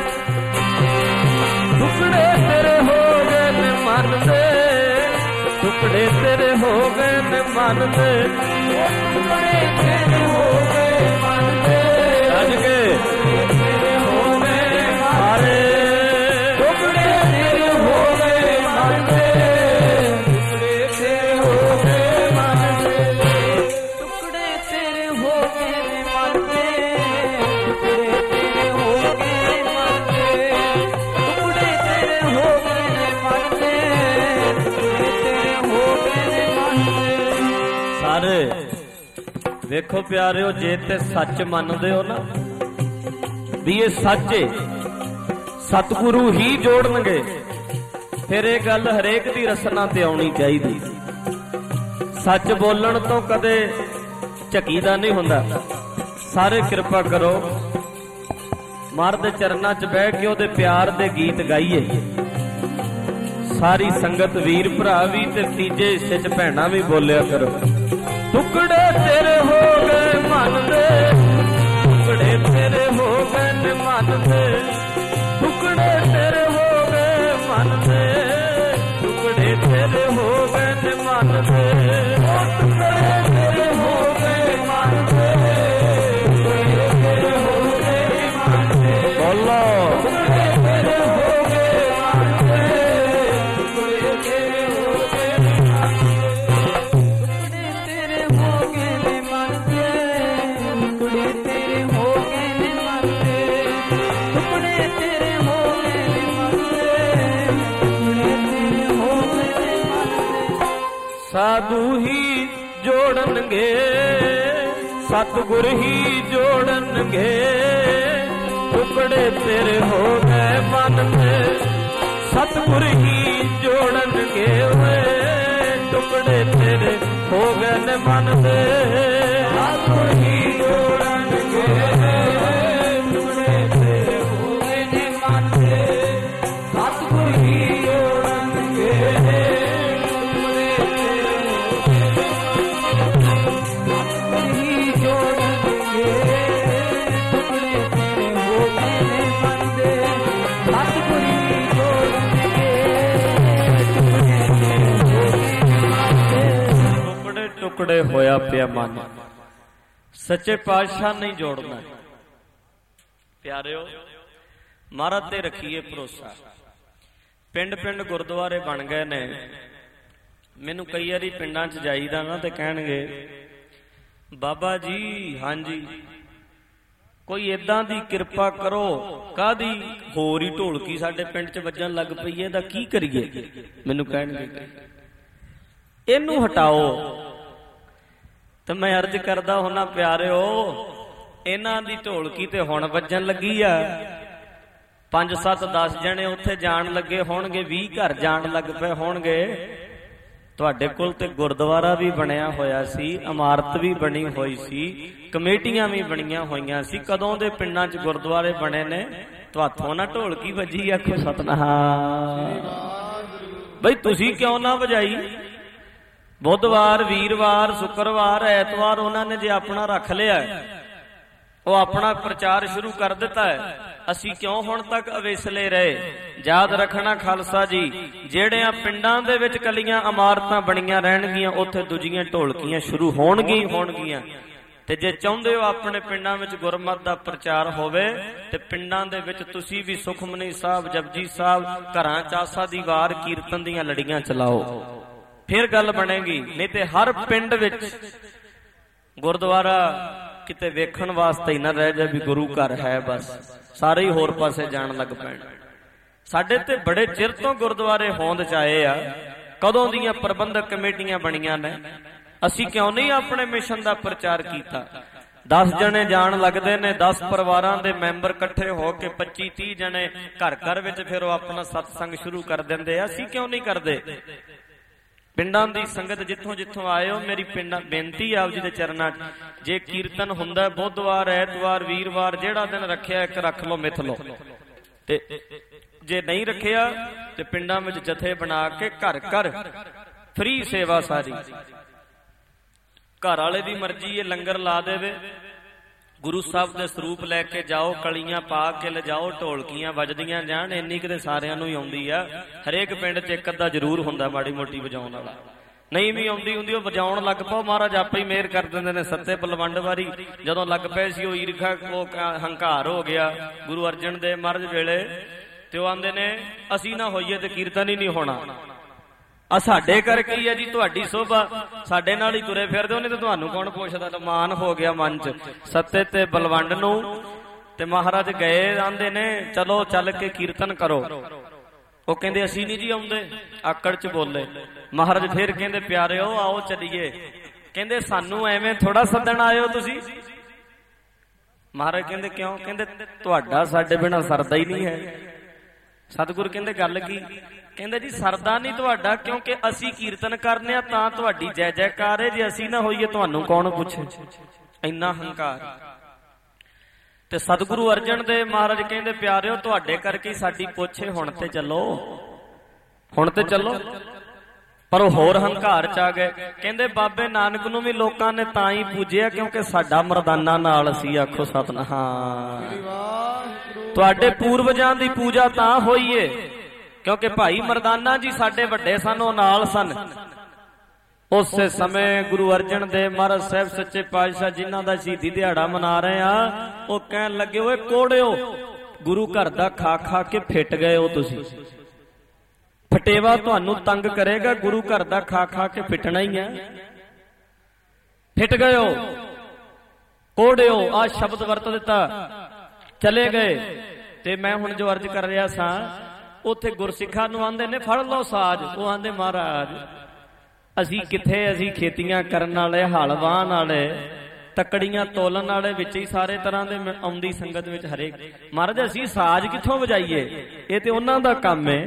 ਟੁਕੜੇ ਤੇਰੇ ਹੋ ਗਏ ਨੇ ਮਨ ਦੇ, ਟੁਕੜੇ ਤੇਰੇ ਹੋ ਗਏ ਨੇ ਮਨ ਦੇ। ਟੁਕੜੇ ਤੇਰੇ ਹੋ ਗਏ ਮਨ ਦੇ, ਰੱਜ ਕੇ ਤੇਰੇ ਹੋ ਗਏ ਮਾਰੇ। ਟੁਕੜੇ ਤੇਰੇ ਹੋ ਗਏ ਮਨ ਦੇ, ਟੁਕੜੇ ਤੇਰੇ ਹੋ ਗਏ ਮਨ ਦੇ। ਟੁਕੜੇ ਤੇਰੇ ਹੋ ਗਏ ਮਨ ਦੇ, ਟੁਕੜੇ ਤੇਰੇ ਹੋ ਗਏ ਮਨ ਦੇ। ਟੁਕੜੇ ਤੇਰੇ ਹੋ ਗਏ ਮਨ ਦੇ, ਟੁਕੜੇ ਤੇਰੇ ਹੋ ਗਏ ਮਨ ਦੇ। ਸਾਰੇ ਵੇਖੋ ਪਿਆਰਿਓ, ਜੇ ਤੇ ਸੱਚ ਮੰਨਦੇ ਹੋ ਨਾ ਵੀ ਇਹ ਸੱਚ ਏ, ਸਤਿਗੁਰੂ ਹੀ ਜੋੜਨਗੇ, ਫਿਰ ਇਹ ਗੱਲ ਹਰੇਕ ਦੀ ਰਸਨਾ ਤੇ ਆਉਣੀ ਚਾਹੀਦੀ। ਸੱਚ ਬੋਲਣ ਤੋਂ ਕਦੇ ਝਕੀਦਾ ਨਹੀਂ ਹੁੰਦਾ। ਸਾਰੇ ਕਿਰਪਾ ਕਰੋ, ਮਹਾਰਾਜ ਦੇ ਚਰਨਾਂ 'ਚ ਬਹਿ ਕੇ ਉਹਦੇ ਪਿਆਰ ਦੇ ਗੀਤ ਗਾਈਏ। ਸਾਰੀ ਸੰਗਤ, ਵੀਰ ਭਰਾ ਵੀ ਤੇ ਤੀਜੇ ਹਿੱਸੇ 'ਚ ਭੈਣਾਂ ਵੀ ਬੋਲਿਆ ਕਰੋ। ਟੁਕੜੇ ਤੇਰੇ ਹੋ ਗਏ ਮਨ ਦੇ, ਟੁਕੜੇ ਤੇਰੇ ਹੋ ਗਏ ਨੇ ਮਨ ਦੇ। ਟੁਕੜੇ ਤੇਰੇ ਹੋ ਗਏ ਮਨ ਦੇ, ਟੁਕੜੇ ਤੇਰੇ ਹੋ ਗਏ ਨੇ ਮਨ ਦੇ। ਟੁਕੜੇ ਤੇਰੇ ਹੋ ਗਏ ਮਨ ਦੇ, ਟੁਕੜੇ ਤੇਰੇ ਹੋ ਗਏ ਮਨ ਦੇ। ਬੋਲੋ ਟੁਕੜੇ ਤੇਰੇ ਹੋ ਗਏ ਮਨ ਦੇ, ਟੁਕੜੇ ਤੇਰੇ ਹੋ ਗਏ ਮਨ ਦੇ। ਟੁਕੜੇ ਤੇਰੇ ਹੋ ਗਏ ਨੇ ਮਨ ਦੇ, ਟੁਕੜੇ ਤੇਰੇ ਹੋ ਗਏ ਨੇ ਮਨ ਦੇ। ਟੁਕੜੇ ਤੇਰੇ ਹੋ ਗਏ ਨੇ ਮਨ ਦੇ। ਸਾਧੂ ਹੀ ਜੋੜਨਗੇ, ਸਤਿਗੁਰ ਹੀ ਜੋੜਨਗੇ। ਟੁਕੜੇ ਤੇਰੇ ਹੋ ਗਏ ਮਨ ਦੇ, ਸਤਿਗੁਰ ਹੀ ਜੋੜਨਗੇ ਓਏ। ਟੁਕੜੇ ਤੇਰੇ ਹੋ ਗਏ ਨੇ ਮਨ ਦੇ, ਸਤਿਗੁਰ ਹੀ ਜੋੜਨਗੇ। ਟੁਕੜੇ ਤੇਰੇ ਹੋ ਗਏ ਨੇ ਮਨ ਦੇ, ਸਤਿਗੁਰ ਹੀ ਜੋੜਨਗੇ। ਟੁਕੜੇ ਤੇਰੇ ਸਤਿਗੁਰ ਹੀ ਜੋੜਨਗੇ। ਟੁਕੜੇ ਤੇਰੇ ਹੋ ਗਏ ਨੇ ਮਨ ਦੇ, ਸਤਿਗੁਰ ਹੀ ਜੋੜਨਗੇ। ਟੁਕੜੇ ਟੁਕੜੇ ਹੋਇਆ ਪਿਆ ਮਨ, ਸੱਚੇ ਪਾਤਸ਼ਾਹ ਨਹੀਂ ਜੋੜਨਾ। ਪਿਆਰਿਓ, ਮਹਾਰਾਜ ਤੇ ਰੱਖੀਏ ਭਰੋਸਾ। ਪਿੰਡ ਪਿੰਡ ਗੁਰਦੁਆਰੇ ਬਣ ਗਏ ਨੇ। ਮੈਨੂੰ ਕਈ ਵਾਰੀ ਪਿੰਡਾਂ 'ਚ ਜਾਈਦਾ ਨਾ ਤੇ ਕਹਿਣਗੇ ਬਾਬਾ ਜੀ ਹਾਂਜੀ ਕੋਈ ਏਦਾਂ ਦੀ ਕਿਰਪਾ ਕਰੋ। ਕਾਹਦੀ? ਹੋਰ ਹੀ ਢੋਲਕੀ ਸਾਡੇ ਪਿੰਡ 'ਚ ਵੱਜਣ ਲੱਗ ਪਈ ਹੈ, ਇਹਦਾ ਕੀ ਕਰੀਏ? ਮੈਨੂੰ ਕਹਿਣਗੇ ਇਹਨੂੰ ਹਟਾਓ। ਤੇ ਮੈਂ ਅਰਜ਼ ਕਰਦਾ ਹੁਣਾ, ਪਿਆਰਿਓ, ਇਹਨਾਂ ਦੀ ਢੋਲਕੀ ਤੇ ਹੁਣ ਵੱਜਣ ਲੱਗੀ ਆ। ਪੰਜ ਸੱਤ ਦਸ ਜਣੇ ਉੱਥੇ ਜਾਣ ਲੱਗੇ ਹੋਣਗੇ, ਵੀਹ ਘਰ ਜਾਣ ਲੱਗ ਪਏ ਹੋਣਗੇ। ਤੁਹਾਡੇ ਕੋਲ ਤੇ ਗੁਰਦੁਆਰਾ ਵੀ ਬਣਿਆ ਹੋਇਆ ਸੀ, ਇਮਾਰਤ ਵੀ ਬਣੀ ਹੋਈ ਸੀ, ਕਮੇਟੀਆਂ ਵੀ ਬਣੀਆਂ ਹੋਈਆਂ ਸੀ। ਕਦੋਂ ਦੇ ਪਿੰਡਾਂ 'ਚ ਗੁਰਦੁਆਰੇ ਬਣੇ ਨੇ, ਤੁਹਾਥੋਂ ਨਾ ਢੋਲਕੀ ਵੱਜੀ। ਆਖੋ ਸਤਿਨਾਮ। ਬਈ ਤੁਸੀਂ ਕਿਉਂ ਨਾ ਵਜਾਈ? ਬੁੱਧਵਾਰ, ਵੀਰਵਾਰ, ਸ਼ੁੱਕਰਵਾਰ, ਐਤਵਾਰ ਉਹਨਾਂ ਨੇ ਜੇ ਆਪਣਾ ਰੱਖ ਲਿਆ, ਉਹ ਆਪਣਾ ਪ੍ਰਚਾਰ ਸ਼ੁਰੂ ਕਰ ਦਿੱਤਾ ਹੈ। ਅਸੀਂ ਕਿਉਂ ਹੁਣ ਤੱਕ ਅਵੇਸਲੇ ਰਹੇ? ਯਾਦ ਰੱਖਣਾ ਖਾਲਸਾ ਜੀ, ਜਿਹੜਿਆਂ ਪਿੰਡਾਂ ਦੇ ਵਿੱਚ ਕਲੀਆਂ ਇਮਾਰਤਾਂ ਬਣੀਆਂ ਰਹਿਣਗੀਆਂ, ਉੱਥੇ ਦੂਜੀਆਂ ਢੋਲਕੀਆਂ ਸ਼ੁਰੂ ਹੋਣਗੀਆਂ ਹੋਣਗੀਆਂ। ਤੇ ਜੇ ਚਾਹੁੰਦੇ ਹੋ ਆਪਣੇ ਪਿੰਡਾਂ ਵਿੱਚ ਗੁਰਮਤਿ ਦਾ ਪ੍ਰਚਾਰ ਹੋਵੇ, ਤੇ ਪਿੰਡਾਂ ਦੇ ਵਿੱਚ ਤੁਸੀਂ ਵੀ ਸੁਖਮਨੀ ਸਾਹਿਬ, ਜਪਜੀ ਸਾਹਿਬ, ਘਰਾਂ ਚ ਆਸਾ ਦੀ ਵਾਰ, ਕੀਰਤਨ ਦੀਆਂ ਲੜੀਆਂ ਚਲਾਓ, ਫਿਰ ਗੱਲ ਬਣੇਗੀ। ਨਹੀਂ ਤੇ ਹਰ ਪਿੰਡ ਵਿੱਚ ਗੁਰਦੁਆਰਾ ਕਿਤੇ ਵੇਖਣ ਵਾਸਤੇ ਹੀ ਨਾ ਰਹਿ ਜਾ ਵੀ ਗੁਰੂ ਘਰ ਹੈ, ਬਸ ਸਾਰੇ ਹੀ ਹੋਰ ਪਾਸੇ ਜਾਣ ਲੱਗ ਪੈਣ। ਸਾਡੇ ਤੇ ਬੜੇ ਚਿਰ ਤੋਂ ਗੁਰਦੁਆਰੇ ਹੋਂਦ ਚ ਆਏ ਆ, ਕਦੋਂ ਦੀਆਂ ਪ੍ਰਬੰਧਕ ਕਮੇਟੀਆਂ ਬਣੀਆਂ ਨੇ। ਅਸੀਂ ਕਿਉਂ ਨਹੀਂ ਆਪਣੇ ਮਿਸ਼ਨ ਦਾ ਪ੍ਰਚਾਰ ਕੀਤਾ? ਦਸ ਜਣੇ ਜਾਣ ਲੱਗਦੇ ਨੇ, ਦਸ ਪਰਿਵਾਰਾਂ ਦੇ ਮੈਂਬਰ ਇਕੱਠੇ ਹੋ ਕੇ ਪੱਚੀ ਤੀਹ ਜਣੇ ਘਰ ਘਰ ਵਿੱਚ ਫਿਰ ਉਹ ਆਪਣਾ ਸਤਸੰਗ ਸ਼ੁਰੂ ਕਰ ਦਿੰਦੇ ਆ। ਅਸੀਂ ਕਿਉਂ ਨਹੀਂ ਕਰਦੇ? ਪਿੰਡਾਂ ਦੀ ਸੰਗਤ ਜਿੱਥੋਂ ਜਿੱਥੋਂ ਆਏ ਹੋ, ਮੇਰੀ ਪਿੰਡਾਂ ਬੇਨਤੀ ਆਪ ਜੀ ਦੇ ਚਰਨਾਂ 'ਚ, ਜੇ ਕੀਰਤਨ ਹੁੰਦਾ ਬੁੱਧਵਾਰ, ਐਤਵਾਰ, ਵੀਰਵਾਰ, ਜਿਹੜਾ ਦਿਨ ਰੱਖਿਆ ਇੱਕ ਰੱਖ ਲਓ, ਮਿਥ ਲਓ। ਤੇ ਜੇ ਨਹੀਂ ਰੱਖਿਆ ਤੇ ਪਿੰਡਾਂ ਵਿੱਚ ਜਥੇ ਬਣਾ ਕੇ ਘਰ ਘਰ ਫ੍ਰੀ ਸੇਵਾ ਸਾਰੀ। ਘਰ ਵਾਲੇ ਦੀ ਮਰਜ਼ੀ ਹੈ, ਲੰਗਰ ਲਾ ਦੇਵੇ, ਗੁਰੂ ਸਾਹਿਬ ਦੇ ਸਰੂਪ ਲੈ ਕੇ ਜਾਓ, ਕਲੀਆਂ ਪਾ ਕੇ ਲਿਜਾਓ, ਢੋਲਕੀਆਂ ਵੱਜਦੀਆਂ ਜਾਣ। ਇੰਨੀ ਕਿਤੇ ਸਾਰਿਆਂ ਨੂੰ ਹੀ ਆਉਂਦੀ ਆ। ਹਰੇਕ ਪਿੰਡ 'ਚ ਇੱਕ ਅੱਧਾ ਜ਼ਰੂਰ ਹੁੰਦਾ ਮਾੜੀ ਮੋਟੀ ਵਜਾਉਣ ਵਾਲਾ। ਨਹੀਂ ਵੀ ਆਉਂਦੀ ਹੁੰਦੀ ਉਹ ਵਜਾਉਣ ਲੱਗ ਪਾਓ, ਮਹਾਰਾਜ ਆਪੇ ਹੀ ਮਿਹਰ ਕਰ ਦਿੰਦੇ ਨੇ। ਸੱਤੇ ਬਲਵੰਡ ਵਾਰੀ ਜਦੋਂ ਲੱਗ ਪਏ ਸੀ, ਉਹ ਈਰਖਾ, ਉਹ ਹੰਕਾਰ ਹੋ ਗਿਆ ਗੁਰੂ ਅਰਜਨ ਦੇਵ ਮਹਾਰਾਜ ਵੇਲੇ, ਤੇ ਉਹ ਆਂਦੇ ਨੇ ਅਸੀਂ ਨਾ ਹੋਈਏ ਤੇ ਕੀਰਤਨ ਹੀ ਨਹੀਂ ਹੋਣਾ। ਆ ਸਾਡੇ ਕਰਕੇ ਹੀ ਆ ਜੀ, ਤੁਹਾਡੀ ਸੋਭਾ, ਸਾਡੇ ਨਾਲ ਹੀ ਤੁਰੇ ਫਿਰਦੇ ਹੋ, ਨਹੀਂ ਤੇ ਤੁਹਾਨੂੰ ਕੌਣ ਪੁੱਛਦਾ। ਮਾਨ ਹੋ ਗਿਆ ਮਨ 'ਚ ਸੱਤੇ ਤੇ ਬਲਵੰਡ ਨੂੰ। ਤੇ ਮਹਾਰਾਜ ਗਏ, ਆਂਦੇ ਨੇ ਚਲੋ ਚੱਲ ਕੇ ਕੀਰਤਨ ਕਰੋ। ਉਹ ਕਹਿੰਦੇ ਅਸੀਂ ਨਹੀਂ ਜੀ ਆਉਂਦੇ, ਆਕੜ 'ਚ ਬੋਲੇ। ਮਹਾਰਾਜ ਫੇਰ ਕਹਿੰਦੇ ਪਿਆਰਿਓ ਆਓ ਚੱਲੀਏ। ਕਹਿੰਦੇ ਸਾਨੂੰ ਐਵੇਂ ਥੋੜਾ ਸੱਦਣ ਆਇਓ ਤੁਸੀਂ। ਮਹਾਰਾਜ ਕਹਿੰਦੇ ਕਿਉਂ? ਕਹਿੰਦੇ ਤੁਹਾਡਾ ਸਾਡੇ ਬਿਨਾਂ ਸਰਦਾ ਹੀ ਨਹੀਂ ਹੈ। ਸਤਿਗੁਰ ਕਹਿੰਦੇ ਗੱਲ ਕੀ? ਕਹਿੰਦੇ ਜੀ ਸਰਦਾ ਨਹੀਂ ਤੁਹਾਡਾ, ਕਿਉਂਕਿ ਅਸੀਂ ਕੀਰਤਨ ਕਰਨੇ ਆ ਤਾਂ ਤੁਹਾਡੀ ਜੈ ਜੈਕਾਰ ਹੈ, ਜੇ ਅਸੀਂ ਨਾ ਹੋਈਏ ਤੁਹਾਨੂੰ ਕੌਣ ਪੁੱਛੇ। ਇੰਨਾ ਹੰਕਾਰ। ਤੇ ਸਤਿਗੁਰੂ ਅਰਜਨ ਦੇਵ ਮਹਾਰਾਜ ਕਹਿੰਦੇ ਪਿਆਰਿਓ ਤੁਹਾਡੇ ਕਰਕੇ ਸਾਡੀ ਪੁੱਛੇ, ਹੁਣ ਤੇ ਚੱਲੋ, ਹੁਣ ਤੇ ਚੱਲੋ। ਪਰ ਉਹ ਹੋਰ ਹੰਕਾਰ ਚ ਆ ਗਏ। ਕਹਿੰਦੇ ਬਾਬੇ ਨਾਨਕ ਨੂੰ ਵੀ ਲੋਕਾਂ ਨੇ ਤਾਂ ਹੀ ਪੂਜਿਆ ਕਿਉਂਕਿ ਸਾਡਾ ਮਰਦਾਨਾ ਨਾਲ ਸੀ। ਆਖੋ ਸਤਿਨਾਮ। ਤੁਹਾਡੇ ਪੂਰਵਜਾਂ ਦੀ ਪੂਜਾ ਤਾਂ ਹੋਈ ਏ ਕਿਉਂਕਿ ਭਾਈ ਮਰਦਾਨਾ ਜੀ ਸਾਡੇ ਵੱਡੇ ਸਨ, ਉਹ ਨਾਲ ਸਨ। ਉਸੇ ਸਮੇਂ ਗੁਰੂ ਅਰਜਨ ਦੇਵ ਮਹਾਰਾਜ ਸਾਹਿਬ ਸੱਚੇ ਪਾਤਸ਼ਾਹ ਜਿਨ੍ਹਾਂ ਦਾ ਸ਼ਹੀਦੀ ਦਿਹਾੜਾ ਮਨਾ ਰਹੇ ਆ, ਉਹ ਕਹਿਣ ਲੱਗੇ ਓਏ ਕੋੜਿਓ, ਗੁਰੂ ਘਰ ਦਾ ਖਾ ਖਾ ਕੇ ਫਿੱਟ ਗਏ ਹੋ ਤੁਸੀਂ। ਫਟੇਵਾ ਤੁਹਾਨੂੰ ਤੰਗ ਕਰੇਗਾ, ਗੁਰੂ ਘਰ ਦਾ ਖਾ ਖਾ ਕੇ ਫਿੱਟਣਾ ਹੀ ਹੈ। ਫਿੱਟ ਗਏ ਹੋ, ਕੋੜਿਓ, ਆ ਸ਼ਬਦ ਵਰਤ ਦਿੱਤਾ, ਚਲੇ ਗਏ। ਤੇ ਮੈਂ ਹੁਣ ਜੋ ਅਰਜ਼ ਕਰ ਰਿਹਾ ਸਾਂ, ਉੱਥੇ ਗੁਰਸਿੱਖਾਂ ਨੂੰ ਆਂਦੇ ਨੇ ਫੜ ਲਓ ਸਾਜ। ਉਹ ਆਂਦੇ ਮਹਾਰਾਜ ਅਸੀਂ ਕਿੱਥੇ, ਅਸੀਂ ਖੇਤੀਆਂ ਕਰਨ ਵਾਲੇ, ਹਲ ਵਾਹਣ ਵਾਲੇ, ਤਕੜੀਆਂ ਤੋਲਣ ਵਾਲੇ, ਵਿੱਚ ਹੀ ਸਾਰੇ ਤਰ੍ਹਾਂ ਦੇ ਆਉਂਦੀ ਸੰਗਤ ਵਿੱਚ ਹਰੇਕ। ਮਹਾਰਾਜ ਅਸੀਂ ਸਾਜ ਕਿੱਥੋਂ ਵਜਾਈਏ? ਇਹ ਤੇ ਉਹਨਾਂ ਦਾ ਕੰਮ ਹੈ,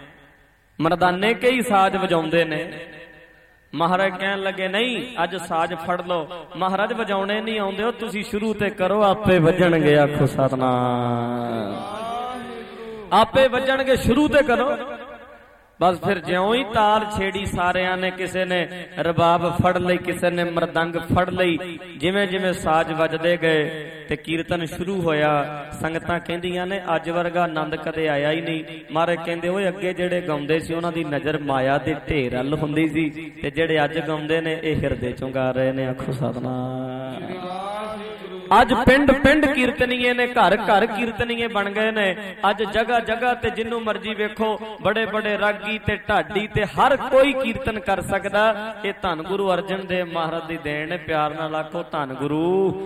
ਮਰਦਾਨੇ ਕਈ ਸਾਜ ਵਜਾਉਂਦੇ ਨੇ। ਮਹਾਰਾਜ ਕਹਿਣ ਲੱਗੇ ਨਹੀਂ, ਅੱਜ ਸਾਜ ਫੜ ਲਓ। ਮਹਾਰਾਜ ਵਜਾਉਣੇ ਨਹੀਂ ਆਉਂਦੇ, ਉਹ ਤੁਸੀਂ ਸ਼ੁਰੂ ਤੇ ਕਰੋ, ਆਪੇ ਵੱਜਣਗੇ। ਆਖੋ ਸਤਿਨਾਮ। ਆਪੇ ਵੱਜਣਗੇ, ਸ਼ੁਰੂ ਤੇ ਕਰੋ। ਬਸ ਫਿਰ ਜਿਉਂ ਹੀ ਤਾਲ ਛੇੜੀ ਸਾਰਿਆਂ ਨੇ, ਕਿਸੇ ਨੇ ਰਬਾਬ ਫੜ ਲਈ, ਕਿਸੇ ਨੇ ਮਰਦੰਗ ਫੜ ਲਈ। ਜਿਵੇਂ ਜਿਵੇਂ ਸਾਜ ਵੱਜਦੇ ਗਏ ਤੇ ਕੀਰਤਨ ਸ਼ੁਰੂ ਹੋਇਆ। ਸੰਗਤਾਂ ਕਹਿੰਦੀਆਂ ਨੇ ਅੱਜ ਵਰਗਾ ਆਨੰਦ ਕਦੇ ਆਇਆ ਹੀ ਨਹੀਂ। ਮਹਾਰਾਜ ਕਹਿੰਦੇ ਓਏ ਅੱਗੇ ਜਿਹੜੇ ਗਾਉਂਦੇ ਸੀ ਉਹਨਾਂ ਦੀ ਨਜ਼ਰ ਮਾਇਆ ਦੇ ਢੇਰ ਵੱਲ ਹੁੰਦੀ ਸੀ, ਤੇ ਜਿਹੜੇ ਅੱਜ ਗਾਉਂਦੇ ਨੇ ਇਹ ਹਿਰਦੇ ਚੋਂ ਗਾ ਰਹੇ ਨੇ। ਆਖੋ ਸਤਿਨਾਮ। ਅੱਜ ਪਿੰਡ ਪਿੰਡ ਕੀਰਤਨੀਏ ਨੇ, ਘਰ ਘਰ ਕੀਰਤਨੀਏ ਬਣ ਗਏ ਨੇ। ਅੱਜ ਜਗ੍ਹਾ ਜਗ੍ਹਾ ਤੇ ਜਿੰਨੂੰ ਮਰਜੀ ਵੇਖੋ ਬੜੇ ਬੜੇ ਰਾਗੀ ਤੇ ਢਾਡੀ ਤੇ ਹਰ ਕੋਈ ਕੀਰਤਨ ਕਰ ਸਕਦਾ। ਇਹ ਧੰਨ ਗੁਰੂ ਅਰਜਨ ਦੇਵ ਮਹਾਰਾਜ ਦੀ ਦੇਣ ਹੈ। ਪਿਆਰ ਨਾਲ ਆਖੋ ਧੰਨ ਗੁਰੂ,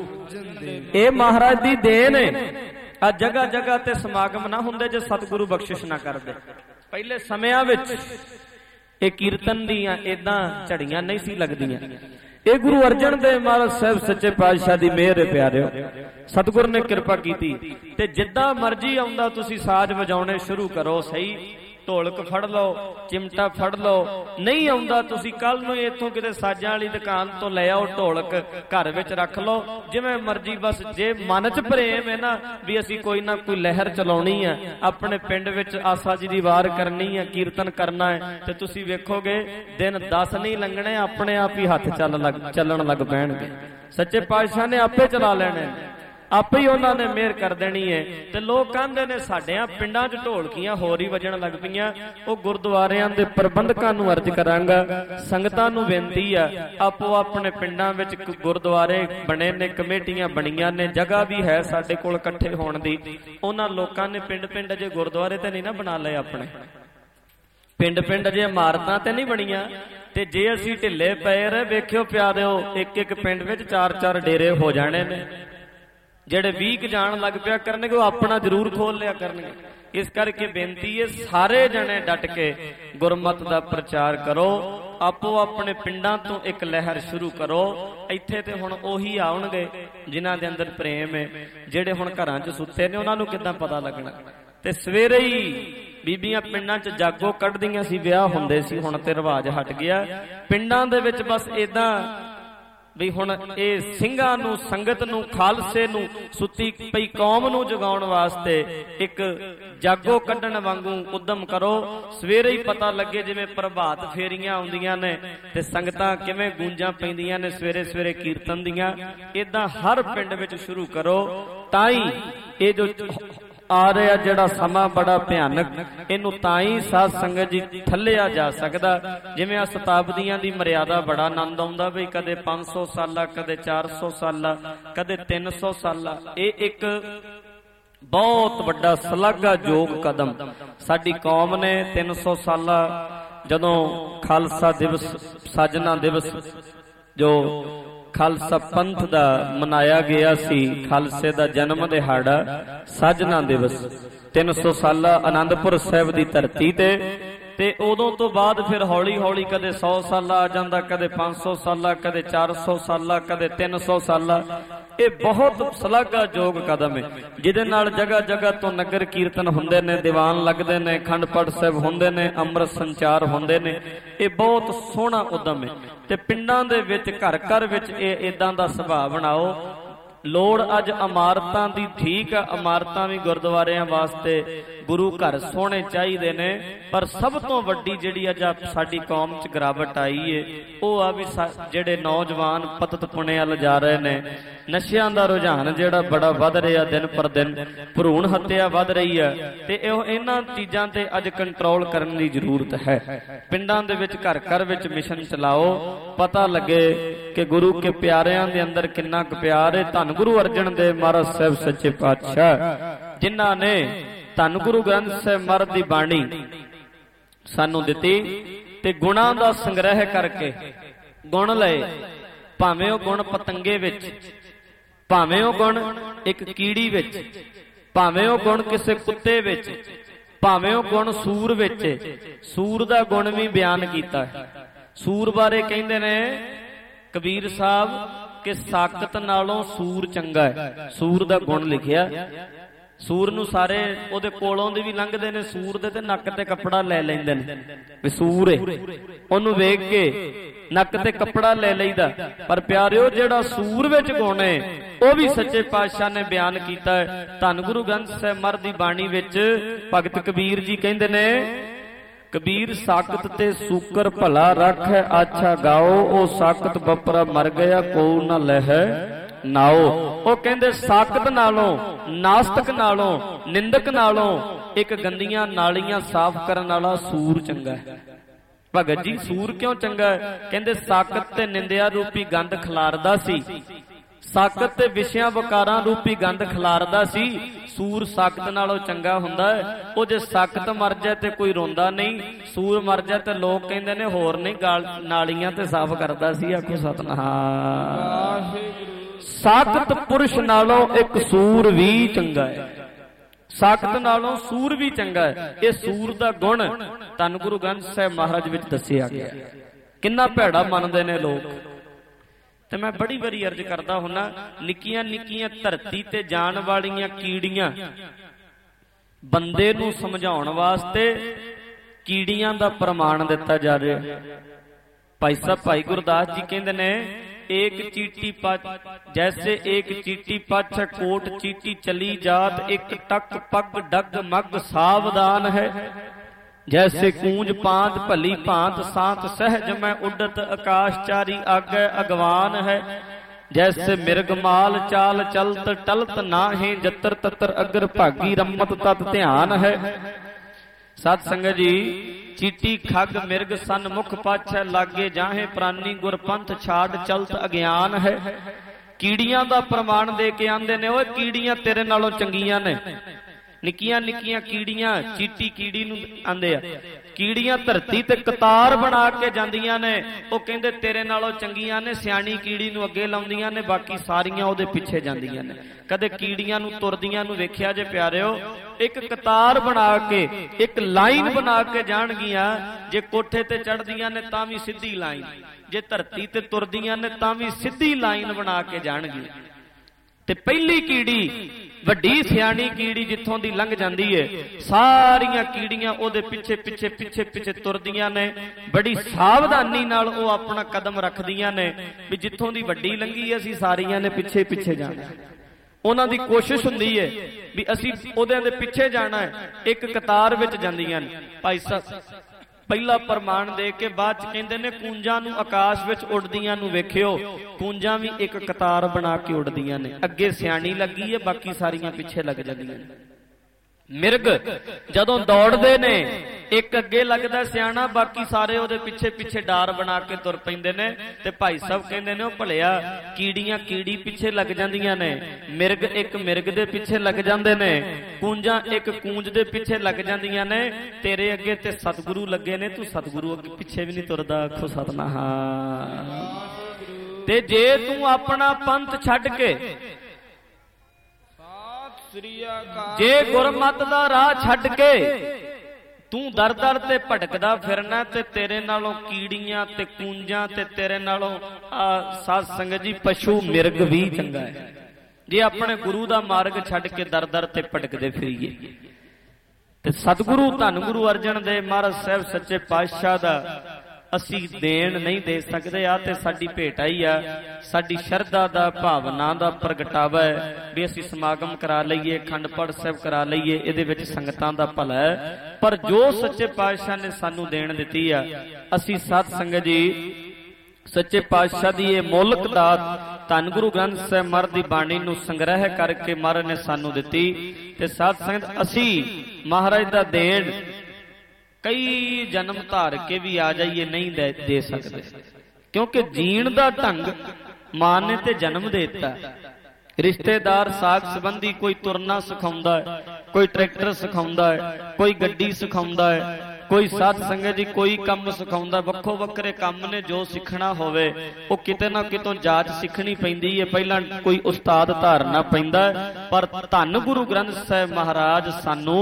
ਇਹ ਮਹਾਰਾਜ ਦੀ ਦੇਣ ਹੈ। ਆ ਜਗ੍ਹਾ ਜਗ੍ਹਾ ਤੇ ਸਮਾਗਮ ਨਾ ਹੁੰਦੇ ਜੇ ਸਤਿਗੁਰੂ ਬਖਸ਼ਿਸ਼ ਨਾ ਕਰਦੇ। ਪਹਿਲੇ ਸਮਿਆਂ ਵਿੱਚ ਇਹ ਕੀਰਤਨ ਦੀਆਂ ਏਦਾਂ ਝੜੀਆਂ ਨਹੀਂ ਸੀ ਲੱਗਦੀਆਂ। ਇਹ ਗੁਰੂ ਅਰਜਨ ਦੇਵ ਮਹਾਰਾਜ ਸਾਹਿਬ ਸੱਚੇ ਪਾਤਸ਼ਾਹ ਦੀ ਮਿਹਰ ਹੈ ਪਿਆਰਿਓ। ਸਤਿਗੁਰ ਨੇ ਕਿਰਪਾ ਕੀਤੀ ਤੇ ਜਿੱਦਾਂ ਮਰਜ਼ੀ ਆਉਂਦਾ ਤੁਸੀਂ ਸਾਜ਼ ਵਜਾਉਣੇ ਸ਼ੁਰੂ ਕਰੋ। ਸਹੀ ਢੋਲਕ ਫੜ ਲਓ, ਚਿਮਟਾ ਫੜ ਲਓ। ਨਹੀਂ ਆਉਂਦਾ ਤੁਸੀਂ ਕੱਲ ਨੂੰ ਇੱਥੋਂ ਕਿਤੇ ਸਾਜ਼ਾਂ ਵਾਲੀ ਦੁਕਾਨ ਤੋਂ ਲੈ ਆਓ ਢੋਲਕ, ਘਰ ਵਿੱਚ ਰੱਖ ਲਓ, ਜਿਵੇਂ ਮਰਜ਼ੀ। ਬਸ ਜੇ ਮਨ 'ਚ ਪ੍ਰੇਮ ਹੈ ਨਾ ਵੀ ਅਸੀਂ ਕੋਈ ਨਾ ਕੋਈ ਲਹਿਰ ਚਲਾਉਣੀ ਹੈ, ਆਪਣੇ ਪਿੰਡ ਵਿੱਚ ਆਸਾ ਜੀ ਦੀ ਵਾਰ ਕਰਨੀ ਹੈ, ਕੀਰਤਨ ਕਰਨਾ ਹੈ, ਤੇ ਤੁਸੀਂ ਵੇਖੋਗੇ ਦਿਨ ਦਸ ਨਹੀਂ ਲੰਘਣੇ, ਆਪਣੇ ਆਪ ਹੀ ਹੱਥ ਚੱਲ ਲੱਗ ਚੱਲਣ ਲੱਗ ਪੈਣਗੇ। ਸੱਚੇ ਪਾਤਸ਼ਾਹ ਨੇ ਆਪੇ ਚਲਾ ਲੈਣੇ, ਆਪੇ ਹੀ ਉਹਨਾਂ ਨੇ ਮਿਹਰ ਕਰ ਦੇਣੀ ਹੈ। ਤੇ ਲੋਕ ਕਹਿੰਦੇ ਨੇ ਸਾਡਿਆਂ ਪਿੰਡਾਂ 'ਚ ਢੋਲਕੀਆਂ ਹੋਰ ਹੀ ਵੱਜਣ ਲੱਗ ਪਈਆਂ। ਉਹ ਗੁਰਦੁਆਰਿਆਂ ਦੇ ਪ੍ਰਬੰਧਕਾਂ ਨੂੰ ਅਰਜ਼ ਕਰਾਂਗਾ, ਸੰਗਤਾਂ ਨੂੰ ਬੇਨਤੀ ਆ, ਆਪੋ ਆਪਣੇ ਪਿੰਡਾਂ ਵਿੱਚ ਗੁਰਦੁਆਰੇ ਬਣੇ ਨੇ, ਕਮੇਟੀਆਂ ਬਣੀਆਂ ਨੇ, ਜਗ੍ਹਾ ਵੀ ਹੈ ਸਾਡੇ ਕੋਲ ਇਕੱਠੇ ਹੋਣ ਦੀ। ਉਹਨਾਂ ਲੋਕਾਂ ਨੇ ਪਿੰਡ ਪਿੰਡ ਜੇ ਗੁਰਦੁਆਰੇ ਤੇ ਨਹੀਂ ਨਾ ਬਣਾ ਲਏ, ਆਪਣੇ ਪਿੰਡ ਪਿੰਡ ਜੇ ਇਮਾਰਤਾਂ ਤੇ ਨਹੀਂ ਬਣੀਆਂ। ਤੇ ਜੇ ਅਸੀਂ ਢਿੱਲੇ ਪਏ ਰਹੇ, ਵੇਖਿਓ ਪਿਆ ਦਿਓ, ਇੱਕ ਇੱਕ ਪਿੰਡ ਵਿੱਚ ਚਾਰ ਚਾਰ ਡੇਰੇ ਹੋ ਜਾਣੇ ਨੇ। ਜਿਹੜੇ ਵੀਹ ਕੁ ਜਾਣ ਲੱਗ ਪਿਆ ਕਰਨਗੇ, ਉਹ ਆਪਣਾ ਜ਼ਰੂਰ ਖੋਲ ਲਿਆ ਕਰਨਗੇ। ਇਸ ਕਰਕੇ ਬੇਨਤੀ ਹੈ, ਸਾਰੇ ਜਣੇ ਡਟ ਕੇ ਗੁਰਮਤ ਦਾ ਪ੍ਰਚਾਰ ਕਰੋ। ਆਪੋ ਆਪਣੇ ਪਿੰਡਾਂ ਤੋਂ ਇੱਕ ਲਹਿਰ ਸ਼ੁਰੂ ਕਰੋ। ਇੱਥੇ ਤੇ ਹੁਣ ਉਹੀ ਆਉਣਗੇ ਜਿਨ੍ਹਾਂ ਦੇ ਅੰਦਰ ਪ੍ਰੇਮ ਹੈ। ਜਿਹੜੇ ਹੁਣ ਘਰਾਂ 'ਚ ਸੁੱਤੇ ਨੇ ਉਹਨਾਂ ਨੂੰ ਕਿੱਦਾਂ ਪਤਾ ਲੱਗਣਾ। ਤੇ ਸਵੇਰੇ ਹੀ ਬੀਬੀਆਂ ਪਿੰਡਾਂ 'ਚ ਜਾਗੋ ਕੱਢਦੀਆਂ ਸੀ, ਵਿਆਹ ਹੁੰਦੇ ਸੀ। ਹੁਣ ਤੇ ਰਿਵਾਜ ਹਟ ਗਿਆ ਪਿੰਡਾਂ ਦੇ ਵਿੱਚ। ਬਸ ਏਦਾਂ ਵੀ ਹੁਣ ਇਹ ਸਿੰਘਾਂ ਨੂੰ, ਸੰਗਤ ਨੂੰ, ਖਾਲਸੇ ਨੂੰ, ਸੁੱਤੀ ਪਈ ਕੌਮ ਨੂੰ ਜਗਾਉਣ ਵਾਸਤੇ ਇੱਕ ਜਾਗੋ ਕੱਢਣ ਵਾਂਗੂ ਉਦਮ ਕਰੋ। ਸਵੇਰੇ ਹੀ ਪਤਾ ਲੱਗੇ, ਜਿਵੇਂ ਪ੍ਰਭਾਤ ਫੇਰੀਆਂ ਆਉਂਦੀਆਂ ਨੇ ਤੇ ਸੰਗਤਾਂ ਕਿਵੇਂ ਗੂੰਜਾਂ ਪੈਂਦੀਆਂ ਨੇ ਸਵੇਰੇ ਸਵੇਰੇ ਕੀਰਤਨ ਦੀਆਂ, ਏਦਾਂ ਹਰ ਪਿੰਡ ਵਿੱਚ ਸ਼ੁਰੂ ਕਰੋ। ਤਾਂ ਹੀ ਇਹ ਜੋ ਆ ਰਿਹਾ ਜਿਹੜਾ ਸਮਾਂ ਬੜਾ ਭਿਆਨਕ, ਇਹਨੂੰ ਤਾਂ ਹੀ ਸਾਧ ਸੰਗਤ ਜੀ ਥੱਲਿਆ ਜਾ ਸਕਦਾ। ਜਿਵੇਂ ਆ ਸ਼ਤਾਬਦੀਆਂ ਦੀ ਮਰਿਆਦਾ ਬੜਾ ਆਨੰਦ ਆਉਂਦਾ ਬਈ, ਕਦੇ ਪੰਜ ਸੌ ਸਾਲਾ, ਕਦੇ ਚਾਰ ਸੌ ਸਾਲਾ, ਕਦੇ ਤਿੰਨ ਸੌ ਸਾਲਾ। ਇਹ ਇੱਕ ਬਹੁਤ ਵੱਡਾ ਸ਼ਲਾਘਾਯੋਗ ਕਦਮ ਸਾਡੀ ਕੌਮ ਨੇ। ਤਿੰਨ ਸੌ ਸਾਲਾ ਜਦੋਂ ਖਾਲਸਾ ਦਿਵਸ, ਸਾਜਨਾ ਦਿਵਸ ਜੋ ਖਾਲਸਾ ਪੰਥ ਦਾ ਮਨਾਇਆ ਗਿਆ ਸੀ, ਖਾਲਸੇ ਦਾ ਜਨਮ ਦਿਹਾੜਾ, ਸਾਜਨਾ ਦਿਵਸ, ਤਿੰਨ ਸੌ ਸਾਲਾ ਆਨੰਦਪੁਰ ਸਾਹਿਬ ਦੀ ਧਰਤੀ ਤੇ। ਤੇ ਉਦੋਂ ਤੋਂ ਬਾਅਦ ਫਿਰ ਹੌਲੀ ਹੌਲੀ ਕਦੇ ਸੌ ਸਾਲਾ ਆ ਜਾਂਦਾ, ਕਦੇ ਪੰਜ ਸੌ ਸਾਲਾ, ਕਦੇ ਚਾਰ ਸੌ ਸਾਲਾ, ਕਦੇ ਤਿੰਨ ਸੌ ਸਾਲਾ। ਇਹ ਬਹੁਤ ਸ਼ਲਾਘਾਯੋਗ ਕਦਮ ਹੈ, ਜਿਹਦੇ ਨਾਲ ਜਗ੍ਹਾ ਜਗ੍ਹਾ ਤੋਂ ਨਗਰ ਕੀਰਤਨ ਹੁੰਦੇ ਨੇ, ਦੀਵਾਨ ਲੱਗਦੇ ਨੇ, ਅਖੰਡ ਪਾਠ ਸਾਹਿਬ ਹੁੰਦੇ ਨੇ, ਅੰਮ੍ਰਿਤ ਸੰਚਾਰ ਹੁੰਦੇ ਨੇ। ਇਹ ਬਹੁਤ ਸੋਹਣਾ ਉਦਮ ਹੈ। ਤੇ ਪਿੰਡਾਂ ਦੇ ਵਿੱਚ, ਘਰ ਘਰ ਵਿੱਚ ਇਹ ਇਦਾਂ ਦਾ ਸੁਭਾਅ ਬਣਾਓ। ਲੋੜ ਅੱਜ ਇਮਾਰਤਾਂ ਦੀ ਠੀਕ ਆ, ਇਮਾਰਤਾਂ ਵੀ ਗੁਰਦੁਆਰਿਆਂ ਵਾਸਤੇ, ਗੁਰੂ ਘਰ ਸੋਹਣੇ ਚਾਹੀਦੇ ਨੇ, ਪਰ ਸਭ ਤੋਂ ਵੱਡੀ ਜਿਹੜੀ ਅੱਜ ਸਾਡੀ ਕੌਮ 'ਚ ਗਿਰਾਵਟ ਆਈ ਏ, ਉਹ ਆ ਵੀ ਜਿਹੜੇ ਨੌਜਵਾਨ ਪਤਤ ਪੁਣੇ ਵੱਲ ਜਾ ਰਹੇ ਨੇ। ਨਸ਼ਿਆਂ ਦਾ ਰੁਝਾਨ ਜਿਹੜਾ ਬੜਾ ਵੱਧ ਰਿਹਾ ਦਿਨ ਪਰ ਦਿਨ, ਭਰੂਣ ਹੱਤਿਆ ਵੱਧ ਰਹੀ ਹੈ। ਤੇ ਇਹ ਇਹਨਾਂ ਚੀਜ਼ਾਂ ਤੇ ਅੱਜ ਕੰਟਰੋਲ ਕਰਨ ਦੀ ਜ਼ਰੂਰਤ ਹੈ। ਪਿੰਡਾਂ ਦੇ ਵਿੱਚ, ਘਰ ਘਰ ਵਿੱਚ ਮਿਸ਼ਨ ਚਲਾਓ, ਪਤਾ ਲੱਗੇ ਕਿ ਗੁਰੂ ਕੇ ਪਿਆਰਿਆਂ ਦੇ ਅੰਦਰ ਕਿੰਨਾ ਕੁ ਪਿਆਰ ਹੈ। ਧੰਨ ਗੁਰੂ ਅਰਜਨ ਦੇਵ ਮਹਾਰਾਜ ਸਾਹਿਬ ਸੱਚੇ ਪਾਤਸ਼ਾਹ, ਜਿਨ੍ਹਾਂ ਨੇ ਧੰਨ ਗੁਰੂ ਗ੍ਰੰਥ ਸਾਹਿਬ ਮਹਾਰਾਜ ਦੀ ਬਾਣੀ ਸਾਨੂੰ ਦਿੱਤੀ ਤੇ ਗੁਣਾਂ ਦਾ ਸੰਗ੍ਰਹਿ ਕਰਕੇ ਗੁਣ ਲਏ। ਭਾਵੇਂ ਉਹ ਗੁਣ ਪਤੰਗੇ ਵਿੱਚ, ਭਾਵੇਂ ਉਹ ਗੁਣ ਇੱਕ ਕੀੜੀ ਵਿੱਚ, ਭਾਵੇਂ ਉਹ ਗੁਣ ਕਿਸੇ ਕੁੱਤੇ ਵਿੱਚ, ਭਾਵੇਂ ਉਹ ਗੁਣ ਸੂਰ ਵਿੱਚ। ਸੂਰ ਦਾ ਗੁਣ ਵੀ ਬਿਆਨ ਕੀਤਾ ਹੈ। ਸੂਰ ਬਾਰੇ ਕਹਿੰਦੇ ਨੇ ਕਬੀਰ ਸਾਹਿਬ ਕਿ ਸਾਕਤ ਨਾਲੋਂ ਸੂਰ ਚੰਗਾ ਹੈ। ਸੂਰ ਦਾ ਗੁਣ ਲਿਖਿਆ। ਸੂਰ ਨੂੰ ਸਾਰੇ ਉਹਦੇ ਕੋਲੋਂ ਦੀ ਵੀ ਲੰਘਦੇ ਨੇ, ਸੂਰ ਦੇ ਤੇ ਨੱਕ ਤੇ ਕੱਪੜਾ ਲੈ ਲੈਂਦੇ ਨੇ ਵੀ ਸੂਰ ਏ, ਉਹਨੂੰ ਵੇਖ ਕੇ ਨੱਕ ਤੇ ਕੱਪੜਾ ਲੈ ਲਈਦਾ। ਪਰ ਪਿਆਰਿਓ, ਜਿਹੜਾ ਸੂਰ ਵਿੱਚ ਗੁਣ ਏ ਉਹ ਵੀ ਸੱਚੇ ਪਾਤਸ਼ਾਹ ਨੇ ਬਿਆਨ ਕੀਤਾ ਹੈ। ਧੰਨ ਗੁਰੂ ਗ੍ਰੰਥ ਸਾਹਿਬ ਮਹਾਰਾਜ ਦੀ ਬਾਣੀ ਵਿੱਚ ਭਗਤ ਕਬੀਰ ਜੀ ਕਹਿੰਦੇ ਨੇ, ਕਬੀਰ ਸਾਕਤ ਤੇ ਸੂਕਰ ਭਲਾ ਰੱਖ ਆਛਾ ਗਾਓ, ਉਹ ਸਾਕਤ ਬਪਰਾ ਮਰ ਗਿਆ ਕੋ ਨਾ ਲਹਿ ਨਾਓ। ਉਹ ਕਹਿੰਦੇ ਸਾਕਤ ਨਾਲੋਂ, ਨਾਸਤਕ ਨਾਲੋਂ, ਨਿੰਦਕ ਨਾਲੋਂ ਇੱਕ ਗੰਦੀਆਂ ਨਾਲੀਆਂ ਸਾਫ਼ ਕਰਨ ਵਾਲਾ ਸੂਰ ਚੰਗਾ ਹੈ। ਭਗਤ ਜੀ, ਸੂਰ ਕਿਉਂ ਚੰਗਾ ਹੈ? ਕਹਿੰਦੇ ਸਾਕਤ ਤੇ ਨਿੰਦਿਆ ਰੂਪੀ ਗੰਦ ਖਿਲਾਰਦਾ ਸੀ, ਸਾਕਤ ਤੇ ਵਿਸ਼ਿਆਂ ਵਕਾਰਾਂ ਰੂਪੀ ਗੰਧ ਖਿਲਾਰਦਾ ਸੀ। ਸੂਰ ਸਾਕਤ ਨਾਲੋਂ ਚੰਗਾ ਹੁੰਦਾ ਹੈ। ਉਹ ਜੇ ਸਾਕਤ ਮਰ ਜਾਏ ਤੇ ਕੋਈ ਰੋਂਦਾ ਨਹੀਂ, ਸੂਰ ਮਰ ਜਾਏ ਤੇ ਲੋਕ ਕਹਿੰਦੇ ਨੇ ਹੋਰ ਨਹੀਂ, ਗਾਲ ਨਾਲੀਆਂ ਤੇ ਸਾਫ਼ ਕਰਦਾ ਸੀ। ਆਖੋ ਸਤਿਨਾਮ। ਸਾਕਤ ਪੁਰਸ਼ ਨਾਲੋਂ ਇੱਕ ਸੂਰ ਵੀ ਚੰਗਾ ਹੈ। ਸਾਕਤ ਨਾਲੋਂ ਸੂਰ ਵੀ ਚੰਗਾ ਹੈ। ਇਹ ਸੂਰ ਦਾ ਗੁਣ ਧੰਨ ਗੁਰੂ ਗ੍ਰੰਥ ਸਾਹਿਬ ਮਹਾਰਾਜ ਵਿੱਚ ਦੱਸਿਆ ਗਿਆ। ਕਿੰਨਾ ਭੈੜਾ ਮੰਨਦੇ ਨੇ ਲੋਕ। ਤੇ ਮੈਂ ਬੜੀ ਵਾਰੀ ਅਰਜ਼ ਕਰਦਾ ਹੁੰਨਾ, ਨਿੱਕੀਆਂ ਨਿੱਕੀਆਂ ਧਰਤੀ ਤੇ ਜਾਣ ਵਾਲੀਆਂ ਕੀੜੀਆਂ ਬੰਦੇ ਨੂੰ ਸਮਝਾਉਣ ਵਾਸਤੇ ਕੀੜੀਆਂ ਦਾ ਪ੍ਰਮਾਣ ਦਿੱਤਾ ਜਾ ਰਿਹਾ। ਭਾਈ ਸਾਹਿਬ ਭਾਈ ਗੁਰਦਾਸ ਜੀ ਕਹਿੰਦੇ ਨੇ, ਏਕ ਚੀਟੀ ਪਛ ਜੈਸੇ ਏਕ ਚੀਟੀ ਪਛ ਕੋਟ ਚੀਟੀ ਚਲੀ ਜਾਤ, ਇੱਕ ਟੱਕ ਪੱਗ ਡੱਗ ਮੱਗ ਸਾਵਧਾਨ ਹੈ। जैसे कूंज पांत भली भांत सांत सहज में उडत आकाशचारी आगे अगवान है। जैसे मिर्गमाल चाल चलत टलत नाहे जतर ततर अगर भागी रमत तत ध्यान है। सत संगत जी चीटी खग मिर्ग सन मुख पछ लागे जाहे प्राणी गुरपंथ छाड़ चलत अज्ञान है। कीड़ियां दा प्रमाण दे के आंदे ने, ओए कीड़ियां तेरे नालों चंगियां ने। निक्कियां निक्कियां कीड़ियां चीटी कीड़ी नूं आंदे आ, कीड़ियां धरती ते कतार बना के जांदियां ने। ओ कहंदे तेरे नालों चंगियां ने। सियाणी कीड़ी नूं अगे लाउंदियां ने, बाकी सारियां ओहदे पिछे जांदियां ने। कदे कीड़ियां नूं तुरदियां नूं वेखिया जे प्यारिओ? एक कतार बना के एक लाइन बना के जाणगियां। जे कोठे ते चढ़दियां ने तां वी सीधी लाइन, जे धरती ते तुरदियां ने तां वी सीधी लाइन बना के जाणगियां। ते पहली कीड़ी वड्डी सियाणी कीड़ी जिथों दी लंघ जांदी है, सारियां कीड़ियां ओदे पिछे पिछे पिछे पिछे तुरदियां ने। बड़ी सावधानी नाल ओ अपना कदम रखदियां ने भी जिथों दी वड्डी लंघी असीं सारियां ने पिछे पिछे जाना। उन्हां दी कोशिश हुंदी है भी असीं ओदे दे पिछे जाना है। एक कतार विच जांदियां ने। भाई साहब पहला प्रमाण दे के बाद च कहंदे ने, कूंजां नूं आकाश विच उड़दियां नूं वेखियो। कूंजां भी एक कतार बना के उड़दियां ने। अगे सियाणी लगी है, बाकी सारियां पिछे लग जांदियां ने। मिर्ग जदों दौड़दे ने, एक अगे लगदा सियाणा, बाकी सारे ओदे पिछे पिछे डार बना के तुर पैंदे ने। ते भाई साहब कहंदे ने, ओ भलिया कीड़ियां कीड़ी पिछे लग जांदियां ने, मिर्ग एक मिर्ग दे पिछे लग जांदे ने, कूंजां एक कूंज दे पिछे लग जांदियां ने। तेरे अगे ते सतगुरु लगे ने, तू सतगुरु अगे पिछे भी नहीं तुरदा। आखो सतनाम। ते जे तू अपना पंथ छड्ड के, जे गुरमत दा राह छड्ड के तू दर दर ते भटकदा फिरना, ते तेरे नालों कीड़ियां ते कूंजां ते तेरे नालों साध संगत जी पशु मिर्ग भी चंगा है। जे अपने गुरु दा मार्ग छड्ड के दर दर ते भटकदे फिरीए। ते सतगुरु धन गुरु अर्जन देव महाराज साहब सच्चे पातशाह दा असी देन नहीं दे सकते। आ ते साडी भेट आई आ, साडी शरधा दा भावना दा प्रगटावा है भी असी समागम करा लईए, अखंड पाठ साहिब करा लईए, इहदे विच संगतां दा भला है। पर जो सच्चे पातशाह ने सानू देन दित्ती आ, असी साध संगत जी सच्चे पातशाह दी ये मुल्क दात धन गुरु ग्रंथ साहिब महाराज दी बाणी नूं संग्रह करके महाराज ने सानू दित्ती। ते साध संगत असी महाराज दा देन कई जन्म धार के भी आ जाइए नहीं दे, दे सकते, क्योंकि जीण दा ढंग मां ने ते जन्म देता। रिश्तेदार साग संबंधी कोई तुरना सिखाउंदा है, कोई ट्रैक्टर सिखाउंदा है, कोई गड्डी सिखाउंदा है, कोई साध संगत जी कोई काम सिखाउंदा। वक्खो वक्रे काम ने जो सीखना होवे वो किते ना कितों जाच सीखनी पैंदी है, पहला कोई उस्ताद धारना पैंदा है। पर धन गुरु ग्रंथ साहिब महाराज सानू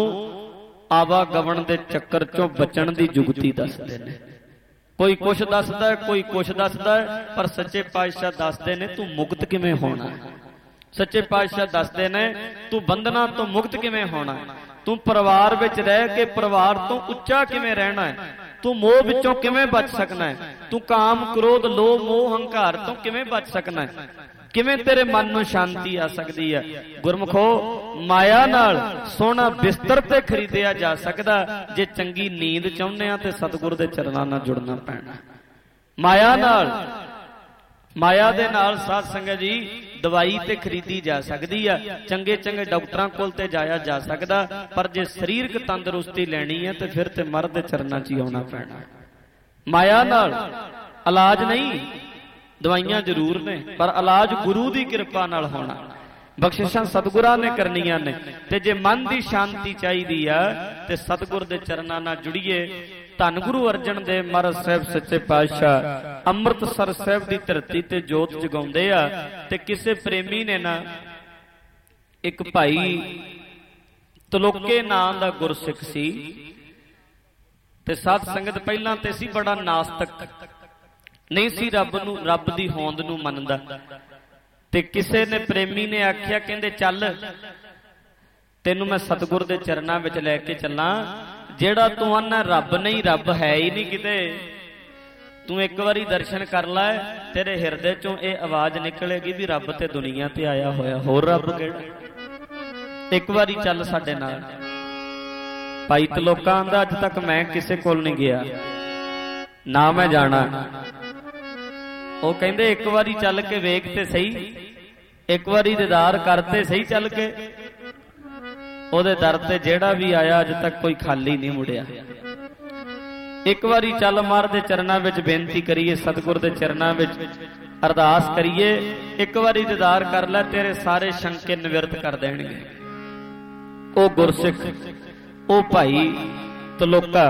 आवागमन दे चक्कर चों बचण दी जुगती दसदे ने। कोई कुछ दसदा है, कोई कुछ दसदा है, पर सच्चे पातशाह दसदे ने तू मुक्त किवें होना। सच्चे पातशाह दसदे ने तू बंधना तो मुक्त किवें होना। तू परिवार विच रह के परिवार तो उच्चा किवें रहना है। तू मोह विचों किवें बच सकना है। तू काम क्रोध लोभ मोह हंकार तो किवें बच सकना है। किवें तेरे मन नूं शांति आ सकदी है। गुरमुखो माया नाल सोना बिस्तर ते खरीदिया जा सकदा, जे चंगी नींद चाहुंदे आ ते सतगुर दे चरनां नाल जुड़ना पैना। माया नाल माया दे नाल साध संगत जी दवाई ते खरीदी जा सकदी है, चंगे चंगे डॉक्टरां कोल ते जाया जा सकदा, पर जे शरीरक तंदुरुस्ती लैनी है ते फिर ते मर्द दे चरनां च ही आउणा पैना। माया नाल इलाज नहीं, ਦਵਾਈਆਂ ਜ਼ਰੂਰ ਨੇ, ਪਰ ਇਲਾਜ ਗੁਰੂ ਦੀ ਕਿਰਪਾ ਨਾਲ ਹੋਣਾ। ਬਖਸ਼ਿਸ਼ਾਂ ਸਤਿਗੁਰਾਂ ਨੇ ਕਰਨੀਆਂ ਨੇ। ਤੇ ਜੇ ਮਨ ਦੀ ਸ਼ਾਂਤੀ ਚਾਹੀਦੀ ਆ ਤੇ ਸਤਿਗੁਰ ਦੇ ਚਰਨਾਂ ਨਾਲ ਜੁੜੀਏ। ਧੰਨ ਗੁਰੂ ਅਰਜਨ ਦੇਵ ਮਹਾਰਾਜ ਸਾਹਿਬ ਸੱਚੇ ਪਾਤਸ਼ਾਹ ਅੰਮ੍ਰਿਤਸਰ ਸਾਹਿਬ ਦੀ ਧਰਤੀ ਤੇ ਜੋਤ ਜਗਾਉਂਦੇ ਆ। ਤੇ ਕਿਸੇ ਪ੍ਰੇਮੀ ਨੇ ਨਾ, ਇੱਕ ਭਾਈ ਤਲੋਕੇ ਨਾਂ ਦਾ ਗੁਰਸਿੱਖ ਸੀ, ਤੇ ਸਾਧ ਸੰਗਤ ਪਹਿਲਾਂ ਤੇ ਸੀ ਬੜਾ ਨਾਸਤਕ, ਨਹੀਂ ਸੀ ਰੱਬ ਨੂੰ, ਰੱਬ ਦੀ ਹੋਂਦ ਨੂੰ ਮੰਨਦਾ। ਤੇ ਕਿਸੇ ਨੇ ਪ੍ਰੇਮੀ ਨੇ ਆਖਿਆ, ਕਹਿੰਦੇ ਚੱਲ ਤੈਨੂੰ ਮੈਂ ਸਤਿਗੁਰ ਦੇ ਚਰਨਾਂ ਵਿੱਚ ਲੈ ਕੇ ਚੱਲਾਂ। ਜਿਹੜਾ ਤੂੰ ਆਨਾ ਰੱਬ ਨਹੀਂ, ਰੱਬ ਹੈ ਹੀ ਨਹੀਂ ਕਿਤੇ, ਤੂੰ ਇੱਕ ਵਾਰੀ ਦਰਸ਼ਨ ਕਰ ਲੈ, ਤੇਰੇ ਹਿਰਦੇ ਚੋਂ ਇਹ ਆਵਾਜ਼ ਨਿਕਲੇਗੀ ਵੀ ਰੱਬ ਤੇ ਦੁਨੀਆ ਤੇ ਆਇਆ ਹੋਇਆ, ਹੋਰ ਰੱਬ ਕਿਹੜਾ। ਇੱਕ ਵਾਰੀ ਚੱਲ ਸਾਡੇ ਨਾਲ। ਭਾਈ ਤਲੋਕਾ ਆਂਦਾ ਅੱਜ ਤੱਕ ਮੈਂ ਕਿਸੇ ਕੋਲ ਨਹੀਂ ਗਿਆ, ਨਾ ਮੈਂ ਜਾਣਾ। ਉਹ ਕਹਿੰਦੇ ਇੱਕ ਵਾਰੀ ਚੱਲ ਕੇ ਵੇਖ ਤੇ ਸਹੀ, ਇੱਕ ਵਾਰੀ ਦੀਦਾਰ ਕਰਤੇ ਸਹੀ ਚੱਲ ਕੇ। ਉਹਦੇ ਦਰ ਤੇ ਜਿਹੜਾ ਵੀ ਆਇਆ ਅੱਜ ਤੱਕ ਕੋਈ ਖਾਲੀ ਨਹੀਂ ਮੁੜਿਆ। ਇੱਕ ਵਾਰੀ ਚੱਲ ਮਾਰ ਦੇ ਚਰਨਾਂ ਵਿੱਚ ਬੇਨਤੀ ਕਰੀਏ, ਸਤਿਗੁਰ ਦੇ ਚਰਨਾਂ ਵਿੱਚ ਅਰਦਾਸ ਕਰੀਏ। ਇੱਕ ਵਾਰੀ ਦੀਦਾਰ ਕਰ ਲੈ, ਤੇਰੇ ਸਾਰੇ ਸ਼ੰਕੇ ਨਿਵਰਤ ਕਰ ਦੇਣਗੇ। ਉਹ ਗੁਰਸਿੱਖ, ਉਹ ਭਾਈ ਤਲੋਕਾ,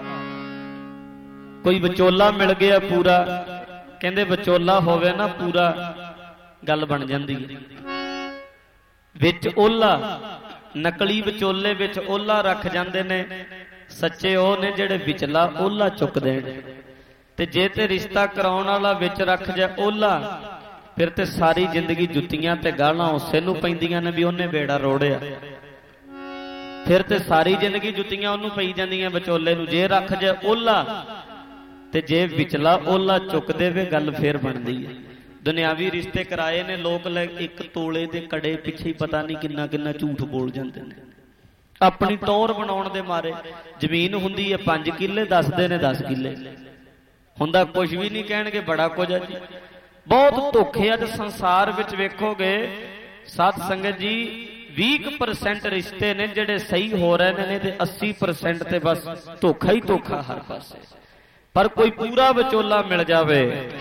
ਕੋਈ ਵਿਚੋਲਾ ਮਿਲ ਗਿਆ ਪੂਰਾ। ਕਹਿੰਦੇ ਵਿਚੋਲਾ ਹੋਵੇ ਨਾ ਪੂਰਾ, ਗੱਲ ਬਣ ਜਾਂਦੀ ਹੈ। ਵਿੱਚ ਓਲਾ, ਨਕਲੀ ਵਿਚੋਲੇ ਵਿੱਚ ਓਲਾ ਰੱਖ ਜਾਂਦੇ ਨੇ, ਸੱਚੇ ਉਹ ਨੇ ਜਿਹੜੇ ਵਿਚਲਾ ਓਲਾ ਚੁੱਕਦੇ ਨੇ। ਤੇ ਜੇ ਤੇ ਰਿਸ਼ਤਾ ਕਰਾਉਣ ਵਾਲਾ ਵਿੱਚ ਰੱਖ ਜਾ ਓਲਾ, ਫਿਰ ਤੇ ਸਾਰੀ ਜ਼ਿੰਦਗੀ ਜੁੱਤੀਆਂ ਤੇ ਗਾਲਾਂ ਉਸੇ ਨੂੰ ਪੈਂਦੀਆਂ ਨੇ ਵੀ ਉਹਨੇ ਬੇੜਾ ਰੋੜਿਆ। ਫਿਰ ਤੇ ਸਾਰੀ ਜ਼ਿੰਦਗੀ ਜੁੱਤੀਆਂ ਉਹਨੂੰ ਪਈ ਜਾਂਦੀਆਂ ਵਿਚੋਲੇ ਨੂੰ। ਜੇ ਰੱਖ ਜਾ ਓਲਾ, ਤੇ ਜੇ ਵਿਚਲਾ ਓਲਾ ਚੁੱਕ ਦੇਵੇ, ਗੱਲ ਫੇਰ ਬਣਦੀ ਹੈ। ਦੁਨਿਆਵੀ ਰਿਸ਼ਤੇ ਕਰਾਏ ਨੇ ਲੋਕ, ਲੈ ਇੱਕ ਤੋਲੇ ਦੇ ਕੜੇ ਪਿੱਛੇ ਹੀ ਪਤਾ ਨਹੀਂ ਕਿੰਨਾ ਕਿੰਨਾ ਝੂਠ ਬੋਲ ਜਾਂਦੇ ਨੇ, ਆਪਣੀ ਟੌਰ ਬਣਾਉਣ ਦੇ ਮਾਰੇ। ਜ਼ਮੀਨ ਹੁੰਦੀ ਹੈ ਪੰਜ ਕਿੱਲੇ, ਦੱਸਦੇ ਨੇ ਦਸ ਕਿੱਲੇ, ਹੁੰਦਾ ਕੁਝ ਵੀ ਨਹੀਂ, ਕਹਿਣਗੇ ਬੜਾ ਕੁਝ ਹੈ ਜੀ। ਬਹੁਤ ਧੋਖੇ ਅੱਜ ਸੰਸਾਰ ਵਿੱਚ ਵੇਖੋਗੇ ਸਾਧ ਸੰਗਤ ਜੀ। ਵੀਹ ਪਰਸੈਂਟ ਰਿਸ਼ਤੇ ਨੇ ਜਿਹੜੇ ਸਹੀ ਹੋ ਰਹੇ ਨੇ, ਤੇ ਅੱਸੀ ਪਰਸੈਂਟ ਤੇ ਬਸ ਧੋਖਾ ਹੀ ਧੋਖਾ ਹਰ ਪਾਸੇ। ਪਰ ਕੋਈ ਪੂਰਾ ਵਿਚੋਲਾ ਮਿਲ ਜਾਵੇ,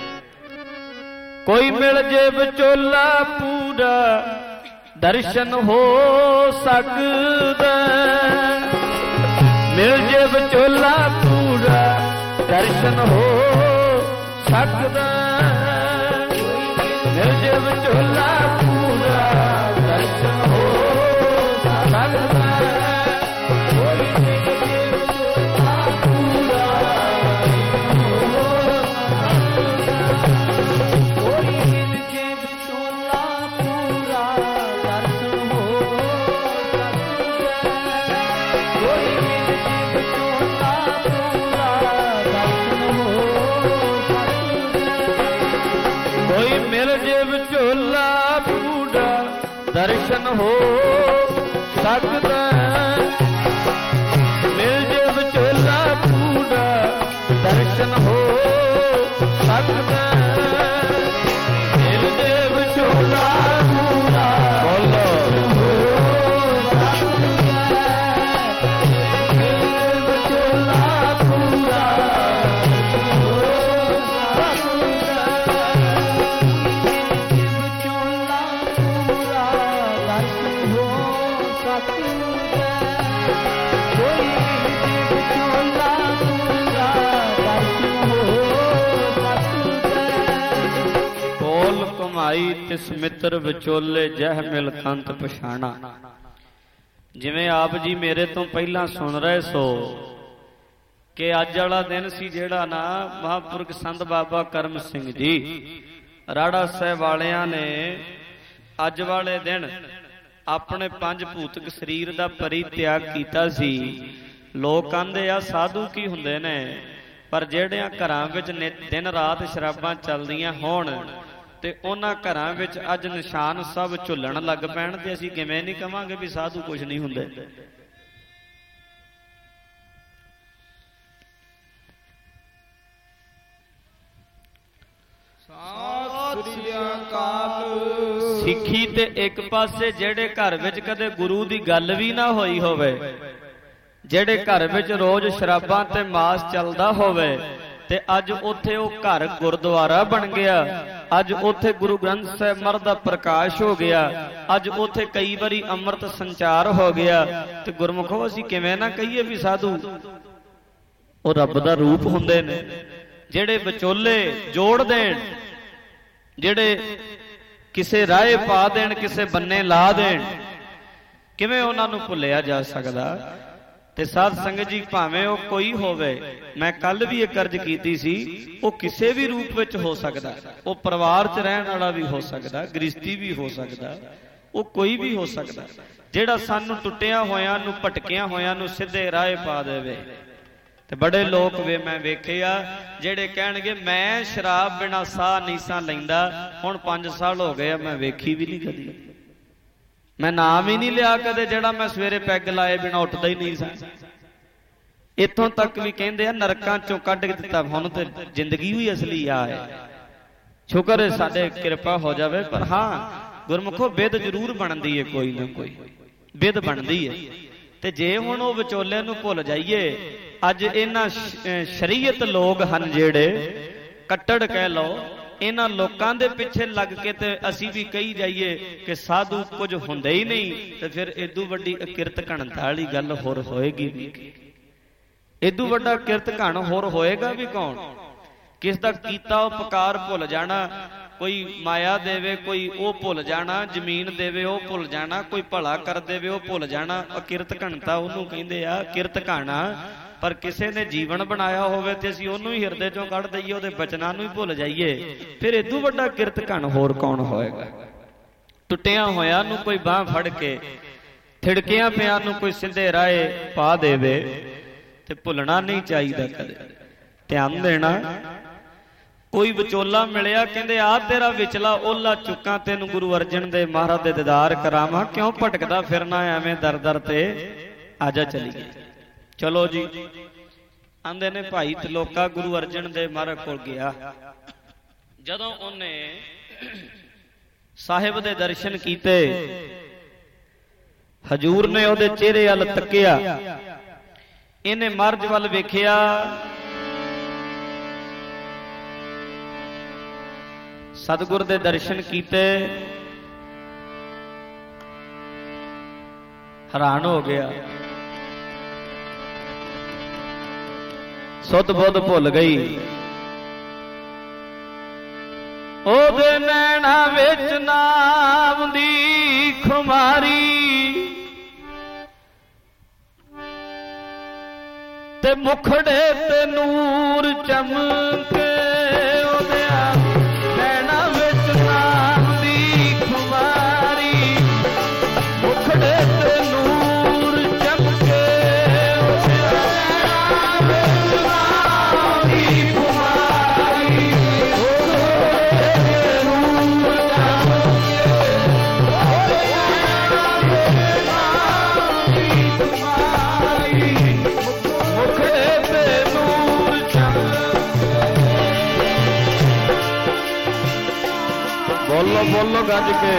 ਕੋਈ ਮਿਲ ਜੇ ਵਿਚੋਲਾ ਪੂਰਾ, ਦਰਸ਼ਨ ਹੋ ਸਕਦਾ। ਮਿਲ ਜੇ ਵਿਚੋਲਾ ਪੂਰਾ, ਦਰਸ਼ਨ ਹੋ ਸਕਦਾ। ਮਿਲ ਜੇ ਵਿਚੋਲਾ ਪੂਰਾ, ਦਰਸ਼ਨ ਹੋ ਸਕਦਾ। ਵਿਚੋਲਾ ਪੂਰਾ, ਦਰਸ਼ਨ ਹੋ ਸਕਦਾ। ਮਿਲ ਜੇ ਵਿਚੋਲਾ ਪੂਰਾ, ਦਰਸ਼ਨ ਹੋ ਸਕਦਾ। ਮਿਲ ਜੇ ਵਿਚੋਲਾ ਪੂਰਾ, ਬੋਲੋ ਵਿਚੋਲਾ ਪੂਰਾ, ਤਿਸ ਮਿੱਤਰ ਵਿਚੋਲੇ ਜਹ ਮਿਲ ਕੰਤ ਪਛਾਣਾ। ਜਿਵੇਂ ਆਪ ਜੀ ਮੇਰੇ ਤੋਂ ਪਹਿਲਾਂ ਸੁਣ ਰਹੇ ਸੋ ਕਿ ਅੱਜ ਵਾਲਾ ਦਿਨ ਸੀ ਜਿਹੜਾ ਨਾ ਮਹਾਂਪੁਰਖ ਸੰਤ ਬਾਬਾ ਕਰਮ ਸਿੰਘ ਜੀ ਰਾੜਾ ਸਾਹਿਬ ਵਾਲਿਆਂ ਨੇ ਅੱਜ ਵਾਲੇ ਦਿਨ ਆਪਣੇ ਪੰਜ ਭੂਤਕ ਸਰੀਰ ਦਾ ਪਰਿਤਿਆਗ ਕੀਤਾ ਸੀ। ਲੋਕ ਕਹਿੰਦੇ ਆ ਸਾਧੂ ਕੀ ਹੁੰਦੇ ਨੇ, ਪਰ ਜਿਹੜਿਆਂ ਘਰਾਂ ਵਿੱਚ ਦਿਨ ਰਾਤ ਸ਼ਰਾਬਾਂ ਚੱਲਦੀਆਂ ਹੋਣ ਤੇ ਉਹਨਾਂ ਘਰਾਂ ਵਿੱਚ ਅੱਜ ਨਿਸ਼ਾਨ ਸਭ ਝੁੱਲਣ ਲੱਗ ਪੈਣ, ਤੇ ਅਸੀਂ ਕਿਵੇਂ ਨਹੀਂ ਕਵਾਂਗੇ ਵੀ ਸਾਧੂ ਕੁਝ ਨਹੀਂ ਹੁੰਦੇ। ਸਿੱਖੀ ਤੇ ਇੱਕ ਪਾਸੇ ਜਿਹੜੇ ਘਰ ਵਿੱਚ ਕਦੇ ਗੁਰੂ ਦੀ ਗੱਲ ਵੀ ਨਾ ਹੋਈ ਹੋਵੇ, ਜਿਹੜੇ ਘਰ ਵਿੱਚ ਰੋਜ਼ ਸ਼ਰਾਬਾਂ ਤੇ ਮਾਸ ਚੱਲਦਾ ਹੋਵੇ, ਤੇ ਅੱਜ ਉੱਥੇ ਉਹ ਘਰ ਗੁਰਦੁਆਰਾ ਬਣ ਗਿਆ। ਅੱਜ ਉੱਥੇ ਗੁਰੂ ਗ੍ਰੰਥ ਸਾਹਿਬ ਮਹਾਰਾਜ ਦਾ ਪ੍ਰਕਾਸ਼ ਹੋ ਗਿਆ। ਅੱਜ ਉੱਥੇ ਕਈ ਵਾਰੀ ਅੰਮ੍ਰਿਤ ਸੰਚਾਰ ਹੋ ਗਿਆ। ਤੇ ਗੁਰਮੁਖੋ ਅਸੀਂ ਕਿਵੇਂ ਨਾ ਕਹੀਏ ਵੀ ਸਾਧੂ ਉਹ ਰੱਬ ਦਾ ਰੂਪ ਹੁੰਦੇ ਨੇ, ਜਿਹੜੇ ਵਿਚੋਲੇ ਜੋੜ ਦੇਣ, ਜਿਹੜੇ ਕਿਸੇ ਰਾਹ ਪਾ ਦੇਣ, ਕਿਸੇ ਬੰਨੇ ਲਾ ਦੇਣ। ਕਿਵੇਂ ਉਹਨਾਂ ਨੂੰ ਭੁੱਲਿਆ ਜਾ ਸਕਦਾ? ਤੇ ਸਾਧ ਸੰਗਤ ਜੀ, ਭਾਵੇਂ ਉਹ ਕੋਈ ਹੋਵੇ, ਮੈਂ ਕੱਲ ਵੀ ਇਹ ਅਰਜ਼ ਕੀਤੀ ਸੀ, ਉਹ ਕਿਸੇ ਵੀ ਰੂਪ ਵਿੱਚ ਹੋ ਸਕਦਾ। ਉਹ ਪਰਿਵਾਰ 'ਚ ਰਹਿਣ ਵਾਲਾ ਵੀ ਹੋ ਸਕਦਾ, ਗ੍ਰਸਤੀ ਵੀ ਹੋ ਸਕਦਾ, ਉਹ ਕੋਈ ਵੀ ਹੋ ਸਕਦਾ, ਜਿਹੜਾ ਸਾਨੂੰ ਟੁੱਟਿਆ ਹੋਇਆਂ ਨੂੰ, ਭਟਕਿਆ ਹੋਇਆਂ ਨੂੰ ਸਿੱਧੇ ਰਾਹ ਪਾ ਦੇਵੇ। ਤੇ ਬੜੇ ਲੋਕ ਵੇ ਮੈਂ ਵੇਖੇ ਆ ਜਿਹੜੇ ਕਹਿਣਗੇ ਮੈਂ ਸ਼ਰਾਬ ਬਿਨਾ ਸਾਹ ਨਹੀਂ ਸਾਂ ਲੈਂਦਾ, ਹੁਣ ਪੰਜ ਸਾਲ ਹੋ ਗਏ ਆ, ਮੈਂ ਵੇਖੀ ਵੀ ਨਹੀਂ ਕਦੀ, ਮੈਂ ਨਾਮ ਹੀ ਨਹੀਂ ਲਿਆ ਕਦੇ ਜਿਹੜਾ ਮੈਂ ਸਵੇਰੇ ਪੈਗ ਲਾਏ ਬਿਨਾ ਉੱਠਦਾ ਹੀ ਨਹੀਂ ਸਾਂ। ਇੱਥੋਂ ਤੱਕ ਵੀ ਕਹਿੰਦੇ ਆ ਨਰਕਾਂ ਚੋਂ ਕੱਢ ਕੇ ਦਿੱਤਾ, ਹੁਣ ਤੇ ਜ਼ਿੰਦਗੀ ਵੀ ਅਸਲੀ ਆ ਹੈ। ਸ਼ੁਕਰ ਹੈ ਸਾਡੇ ਕਿਰਪਾ ਹੋ ਜਾਵੇ। ਪਰ ਹਾਂ ਗੁਰਮੁਖੋ ਬਿਦ ਜ਼ਰੂਰ ਬਣਦੀ ਹੈ, ਕੋਈ ਨਾ ਕੋਈ ਬਿਦ ਬਣਦੀ ਹੈ। ਤੇ ਜੇ ਹੁਣ ਉਹ ਵਿਚੋਲੇ ਨੂੰ ਭੁੱਲ ਜਾਈਏ, ਅੱਜ ਇਹਨਾਂ ਸ਼ਰੀਅਤ ਲੋਕ ਹਨ ਜਿਹੜੇ ਕੱਟੜ ਕਹਿ ਲਓ, ਇਹਨਾਂ ਲੋਕਾਂ ਦੇ ਪਿੱਛੇ ਲੱਗ ਕੇ ਤੇ ਅਸੀਂ ਵੀ ਕਹੀ ਜਾਈਏ ਕਿ ਸਾਧੂ ਕੁਝ ਹੁੰਦੇ ਹੀ ਨਹੀਂ, ਤੇ ਫਿਰ ਏਦੂ ਵੱਡੀ ਅਕਿਰਤ ਘਣਤਾ ਵਾਲੀ ਗੱਲ ਹੋਰ ਹੋਏਗੀ ਵੀ? ਏਦੂ ਵੱਡਾ ਕਿਰਤ ਘਣ ਹੋਰ ਹੋਏਗਾ ਵੀ ਕੌਣ? ਕਿਸ ਦਾ ਕੀਤਾ ਉਪਕਾਰ ਭੁੱਲ ਜਾਣਾ, ਕੋਈ ਮਾਇਆ ਦੇਵੇ ਕੋਈ ਉਹ ਭੁੱਲ ਜਾਣਾ, ਜ਼ਮੀਨ ਦੇਵੇ ਉਹ ਭੁੱਲ ਜਾਣਾ, ਕੋਈ ਭਲਾ ਕਰ ਦੇਵੇ ਉਹ ਭੁੱਲ ਜਾਣਾ। ਅਕਿਰਤ ਘਣਤਾ ਉਹਨੂੰ ਕਹਿੰਦੇ ਆ, ਕਿਰਤ ਘਾਣਾ। ਪਰ ਕਿਸੇ ਨੇ ਜੀਵਨ ਬਣਾਇਆ ਹੋਵੇ ਤੇ ਅਸੀਂ ਉਹਨੂੰ ਹੀ ਹਿਰਦੇ ਚੋਂ ਕੱਢ ਦਈਏ, ਉਹਦੇ ਬਚਨਾਂ ਨੂੰ ਹੀ ਭੁੱਲ ਜਾਈਏ, ਫਿਰ ਏਦੂ ਵੱਡਾ ਕਿਰਤ ਘਣ ਹੋਰ ਕੌਣ ਹੋਏਗਾ? ਟੁੱਟਿਆਂ ਹੋਇਆਂ ਨੂੰ ਕੋਈ ਬਾਂਹ ਫੜ ਕੇ, ਥਿੜਕਿਆਂ ਪਿਆਂ ਨੂੰ ਕੋਈ ਸਿੱਧੇ ਰਾਹ ਪਾ ਦੇਵੇ, ਤੇ ਭੁੱਲਣਾ ਨਹੀਂ ਚਾਹੀਦਾ ਕਦੇ, ਧਿਆਨ ਦੇਣਾ। ਕੋਈ ਵਿਚੋਲਾ ਮਿਲਿਆ, ਕਹਿੰਦੇ ਆ ਤੇਰਾ ਵਿਚਲਾ ਓਲਾ ਚੁੱਕਾਂ, ਤੈਨੂੰ ਗੁਰੂ ਅਰਜਨ ਦੇ ਮਹਾਰਾਜ ਦੇ ਦੀਦਾਰ ਕਰਾਵਾਂ, ਕਿਉਂ ਭਟਕਦਾ ਫਿਰਨਾ ਐਵੇਂ ਦਰ ਦਰ ਤੇ, ਆਜਾ ਚਲੀਏ। ਚਲੋ ਜੀ, ਆਂਦੇ ਨੇ ਭਾਈ ਤਲੋਕਾ ਗੁਰੂ ਅਰਜਨ ਦੇ ਮਹਾਰਾਜ ਕੋਲ ਗਿਆ। ਜਦੋਂ ਉਹਨੇ ਸਾਹਿਬ ਦੇ ਦਰਸ਼ਨ ਕੀਤੇ, ਹਜੂਰ ਨੇ ਉਹਦੇ ਚਿਹਰੇ ਵੱਲ ਤੱਕਿਆ, ਇਹਨੇ ਮਹਾਰਾਜ ਵੱਲ ਵੇਖਿਆ, ਸਤਿਗੁਰ ਦੇ ਦਰਸ਼ਨ ਕੀਤੇ, ਹੈਰਾਨ ਹੋ ਗਿਆ। ਸੁੱਧ ਬੁੱਧ ਭੁੱਲ ਗਈ। ਉਹਦੇ ਨੈਣਾ ਵਿੱਚ ਨਾਮ ਦੀ ਖੁਮਾਰੀ, ਤੇ ਮੁਖੜੇ ਤੇ ਨੂਰ ਚਮਕੇ, ਉਹਦੇ ਨੈਣਾ ਵਿੱਚ ਨਾਮ ਦੀ ਖੁਮਾਰੀ, ਮੁਖੜੇ ਤੇ ਨੂਰ ਚਮਕੇ, ਉਹਦੇ ਨੈਣਾ ਵਿੱਚ ਨਾਮ ਦੀ ਖੁਮਾਰੀ, ਉਹਦੇ ਨੂਰ ਚਮਕੇ, ਉਹਦੇ ਨੈਣਾ ਵਿੱਚ ਨਾਮ ਦੀ ਖੁਮਾਰੀ, ਮੁਖੜੇ ਤੇ ਨੂਰ ਚਮਕੇ। ਬੋਲੋ ਬੋਲੋ ਗੱਜ ਕੇ,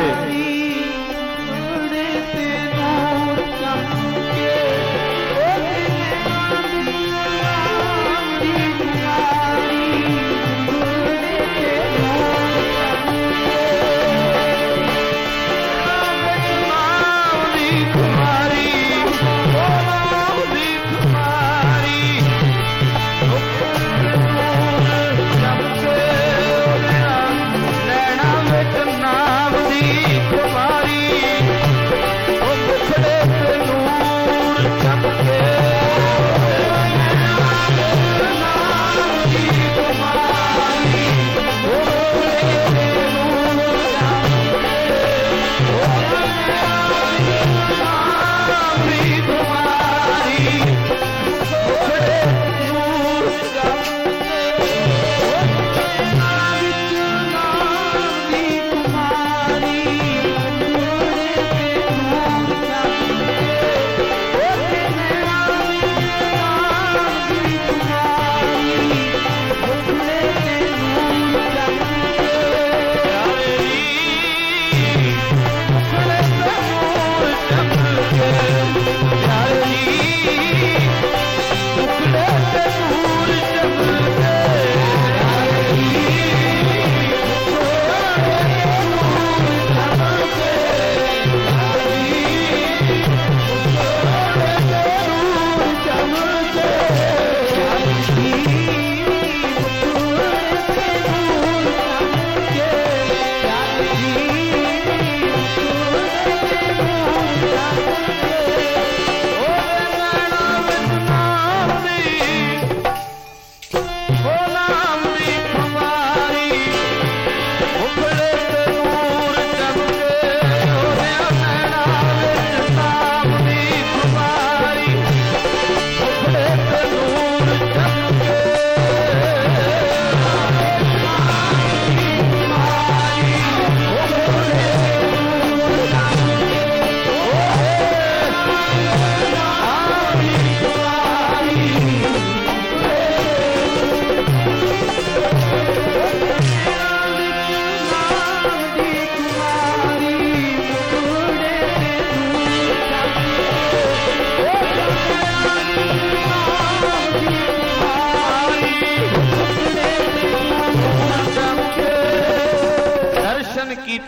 ਨਾਮ ਦੀ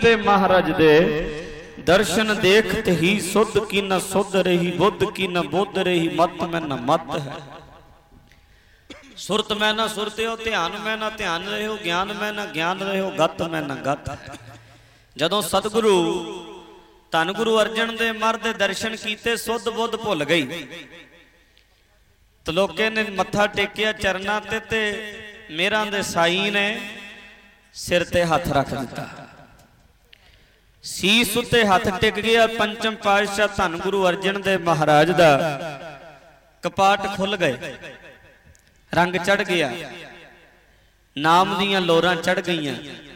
ते महाराज दे दर्शन देखत ही सुध की न सुध रही, बुद्ध की न बुद्ध रही, मत में न मत है। सुरत में न सुरत हो, ध्यान में न ध्यान रहे हो, ज्ञान में न ज्ञान रहे हो, गत में न गत है। जदों सतगुरु धन गुरु अर्जन दे मर दे दर्शन कीते, सुध बुद्ध भुल गई। तो लोके ने मत्था टेकिया चरना ते, ते मेरा दे साई ने सिर ते हथ रख दिता, सीस उत्ते हथ टिक गया। पंचम पातशाह धन गुरु अर्जन देव महाराज दा कपाट खुल गए, रंग चढ़ गया, नाम दियां लोरां चढ़ गईयां,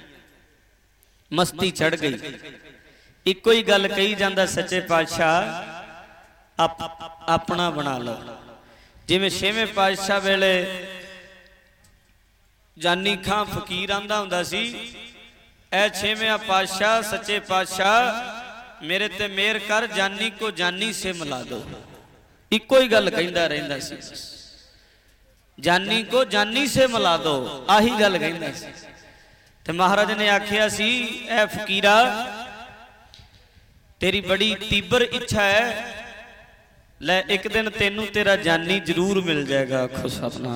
मस्ती चढ़ गई। इको ही गल कही जांदा सच्चे पातशाह आप, अपना बना लो। जिवें छेवें पातशाह वेले जानी खां फकीर आंदा हुंदा सी, ऐ छेवें पातशाह सच्चे पातशाह मेरे ते मेहर कर, जानी को जानी से मिला दो। इको ही गल कहंदा रहिंदा सी, जानी को जानी से मिला दो, आही गल कहंदा सी। ते महाराज ने आखिया सी, ऐ फकीरा तेरी बड़ी तीबर इच्छा है, ले एक दिन तेनू तेरा जानी जरूर मिल जाएगा। खुश अपना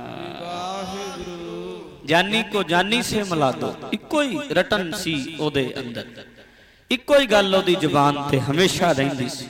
जानी को जानी से मिला दो। इको ही रटन सी ओदे अंदर, इको ही गल ओदी जुबान ते हमेशा रहिंदी सी।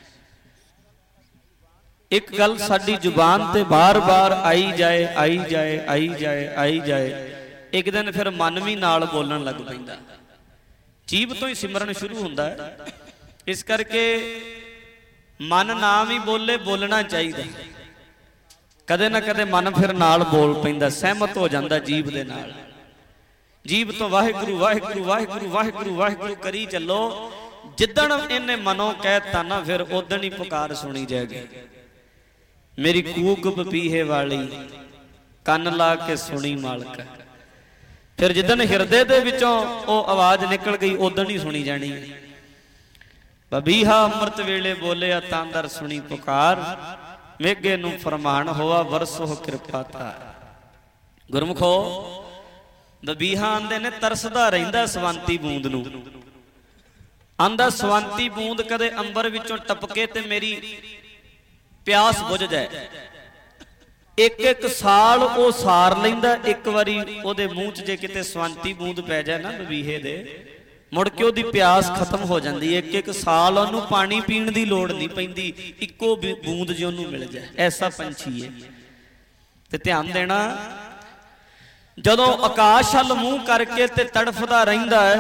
एक गल साडी जुबान ते बार बार आई जाए आई जाए आई जाए आई जाए, एक दिन फिर मन भी नाल बोलण लग पैंदा। जीभ तो ही सिमरन शुरू हुंदा है, इस करके मन नाम ही बोले, बोलना चाहिए। कदे ना कदे मन फिर नाल बोल पैंदा, सहमत हो जांदा जीभ दे नाल। जीभ तो वाहिगुरू वाहिगुरू वाहिगुरू वाहिगुरू वाहिगुरू करी चलो। जिदण इन्हें मनो कहता ना, फिर उदण ही पुकार सुनी जाएगी। मेरी कूक बपीहे वाली कन ला के सुनी मालक। फिर जिदन हिरदे दे विचों ओ आवाज निकल गई, उदण ही सुनी जानी। बबीहा अमृत वेले बोलिया तांदर सुनी पुकार, मेघे नू फरमान होआ वरसो कृपा तार। गुरमुखो बबीहा आंदे ने तरसदा रहिंदा सवंती बूंद नू। आंदा सवंती बूंद कदे अंबर विचों टपके ते मेरी प्यास बुझ जाए। एक एक साल वो सार लैंदा, एक वारी ओदे मूंह च जे किते सवंती बूंद पै जाए ना बबीहे दे, मुड़ के ओदी प्यास खत्म हो जाती है। एक एक साल ओनू पानी पीण दी लोड़ नहीं पैंदी, इक्को बूंद जे ओनू मिल जाए। ऐसा पंछी है। ते ध्यान देना, जदों आकाश हल मूंह करके ते तड़फदा रहिंदा है,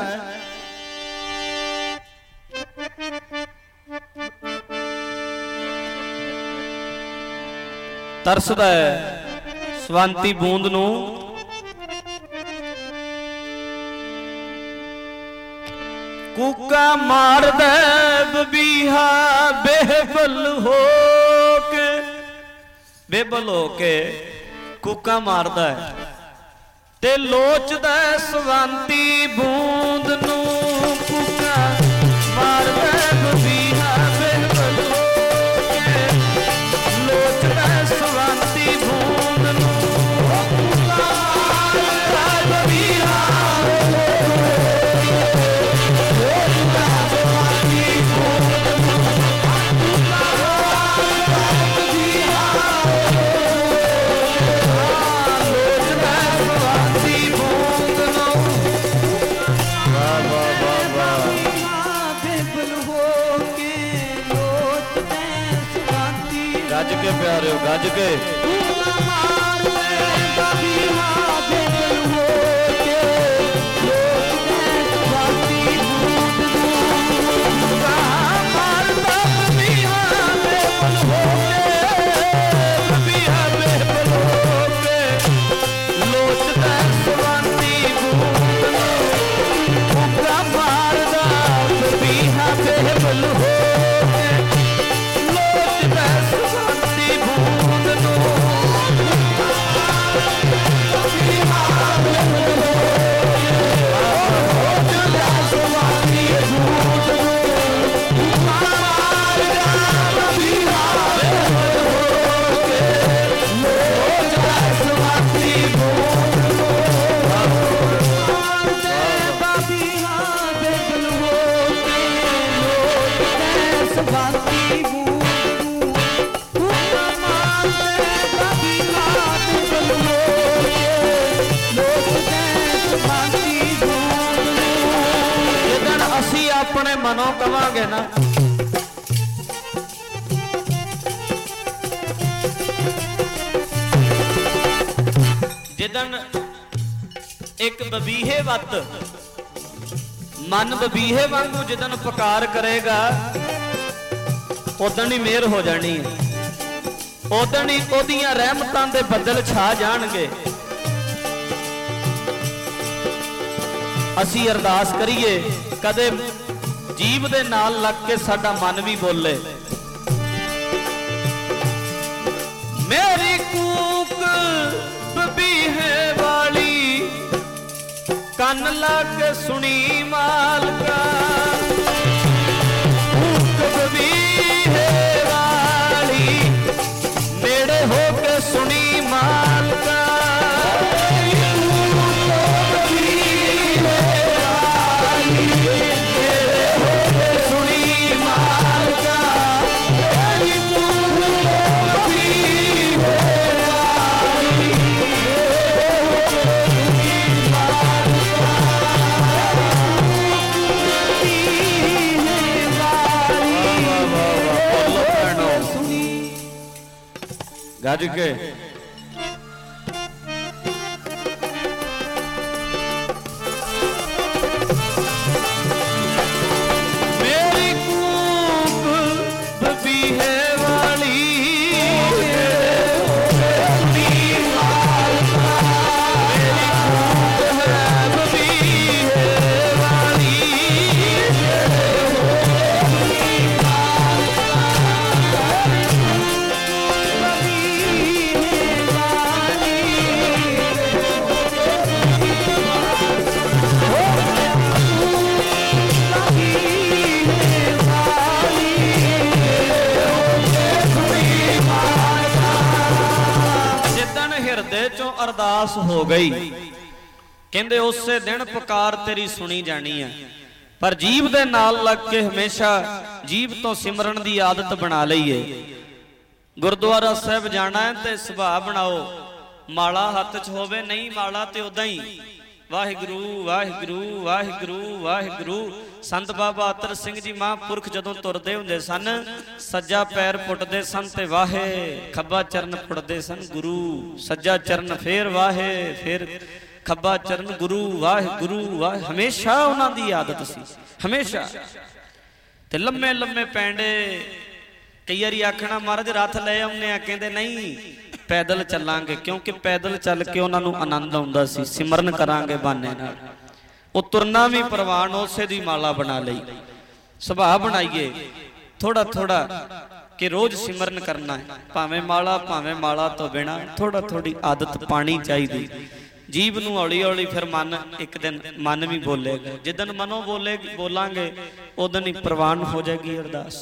तरसदा है सवंती बूंद नू, कूका मार दे बबीहा बेबल हो के। बेबल हो के कूका मारदा है ते लोचदा सवंती बूंद नू। कूका मार दे बबीहा बेबल हो के, लोचदा सवंती बूंद नू। कूका मार दे बबीहा गज के प्यारे हो, गज के ਕਵਾਂਗੇ ਨਾ ਜਿੱਦਣ ਇੱਕ ਬਬੀਹੇ ਵੱਤ ਮਨ ਬਬੀਹੇ ਵਾਂਗੂ ਜਿੱਦਣ ਪੁਕਾਰ ਕਰੇਗਾ ਉਦਣ ਹੀ ਮਿਹਰ ਹੋ ਜਾਣੀ ਹੈ, ਉਦਣ ਹੀ ਉਹਦੀਆਂ ਰਹਿਮਤਾਂ ਦੇ ਬੱਦਲ ਛਾ ਜਾਣਗੇ। ਅਸੀਂ ਅਰਦਾਸ ਕਰੀਏ ਕਦੇ ਜੀਭ ਦੇ ਨਾਲ ਲੱਗ ਕੇ ਸਾਡਾ ਮਨ ਵੀ ਬੋਲੇ, ਮੇਰੀ ਕੂਕ ਬਬੀਹੇ ਵਾਲੀ ਕੰਨ ਲਾ ਕੇ ਸੁਣੀ ਮਾਲਕਾ, ਕੂਕ ਬਬੀਹੇ ਵਾਲੀ ਨੇੜੇ ਹੋ ਕੇ ਸੁਣੀ ਮਾਲਕਾ, ਗੱਜ ਕੇ ਮੇਰੀ ਕੂਕ ਬਬੀਹੇ ਵਾਲੀ ਮੇਰੀ ਕੂਕ ਹੈ ਬਬੀਹੇ ਵਾਲੀ ਚੋਂ ਅਰਦਾਸ ਹੋ ਗਈ ਕਹਿੰਦੇ ਉਸੇ ਦਿਨ ਪੁਕਾਰ ਤੇਰੀ ਸੁਣੀ ਜਾਣੀ ਹੈ। ਪਰ ਜੀਭ ਦੇ ਨਾਲ ਲੱਗ ਕੇ ਹਮੇਸ਼ਾ ਜੀਭ ਤੋਂ ਸਿਮਰਨ ਦੀ ਆਦਤ ਬਣਾ ਲਈਏ। ਗੁਰਦੁਆਰਾ ਸਾਹਿਬ ਜਾਣਾ ਹੈ ਤੇ ਸੁਭਾਅ ਬਣਾਓ, ਮਾਲਾ ਹੱਥ 'ਚ ਹੋਵੇ, ਨਹੀਂ ਮਾਲਾ ਤੇ ਉਦਾਂ ਹੀ ਵਾਹਿਗੁਰੂ ਵਾਹਿਗੁਰੂ ਵਾਹਿਗੁਰੂ ਵਾਹਿਗੁਰੂ। ਸੰਤ ਬਾਬਾ ਅਤਰ ਸਿੰਘ ਜੀ ਮਹਾਂਪੁਰਖ ਜਦੋਂ ਤੁਰਦੇ ਹੁੰਦੇ ਸਨ ਸੱਜਾ ਪੈਰ ਪੁੱਟਦੇ ਸਨ ਤੇ ਵਾਹੇ, ਖੱਬਾ ਚਰਨ ਪੁੱਟਦੇ ਸਨ ਗੁਰੂ, ਸੱਜਾ ਚਰਨ ਫੇਰ ਵਾਹੇ, ਫੇਰ ਖੱਬਾ ਚਰਨ ਗੁਰੂ, ਵਾਹਿਗੁਰੂ ਵਾਹਿ। ਹਮੇਸ਼ਾ ਉਹਨਾਂ ਦੀ ਆਦਤ ਸੀ, ਹਮੇਸ਼ਾ। ਤੇ ਲੰਮੇ ਲੰਮੇ ਪੈਂਡੇ, ਕਈ ਵਾਰੀ ਆਖਣਾ ਮਹਾਰਾਜ ਰੱਥ ਲੈ ਆਉਂਦੇ ਆ, ਕਹਿੰਦੇ ਨਹੀਂ ਪੈਦਲ ਚੱਲਾਂਗੇ, ਕਿਉਂਕਿ ਪੈਦਲ ਚੱਲ ਕੇ ਉਹਨਾਂ ਨੂੰ ਆਨੰਦ ਆਉਂਦਾ ਸੀ। ਸਿਮਰਨ ਕਰਾਂਗੇ ਬਾਨੇ ਨਾਲ, ਉਹ ਤੁਰਨਾ ਵੀ ਪ੍ਰਵਾਨ, ਉਸੇ ਦੀ ਮਾਲਾ ਬਣਾ ਲਈ। ਸੁਭਾਅ ਬਣਾਈਏ ਥੋੜਾ ਥੋੜਾ ਕਿ ਰੋਜ਼ ਸਿਮਰਨ ਕਰਨਾ ਹੈ, ਭਾਵੇਂ ਮਾਲਾ ਭਾਵੇਂ ਮਾਲਾ ਤੋਂ ਬਿਨਾਂ ਥੋੜਾ ਥੋੜੀ ਆਦਤ ਪਾਣੀ ਚਾਹੀਦੀ। ਜੀਭ ਨੂੰ ਹੌਲੀ ਹੌਲੀ ਫਿਰ ਮਨ, ਇੱਕ ਦਿਨ ਮਨ ਵੀ ਬੋਲੇਗਾ। ਜਿੱਦਣ ਮਨੋਂ ਬੋਲੇ ਬੋਲਾਂਗੇ ਉਦਣ ਹੀ ਪ੍ਰਵਾਨ ਹੋ ਜਾਏਗੀ ਅਰਦਾਸ।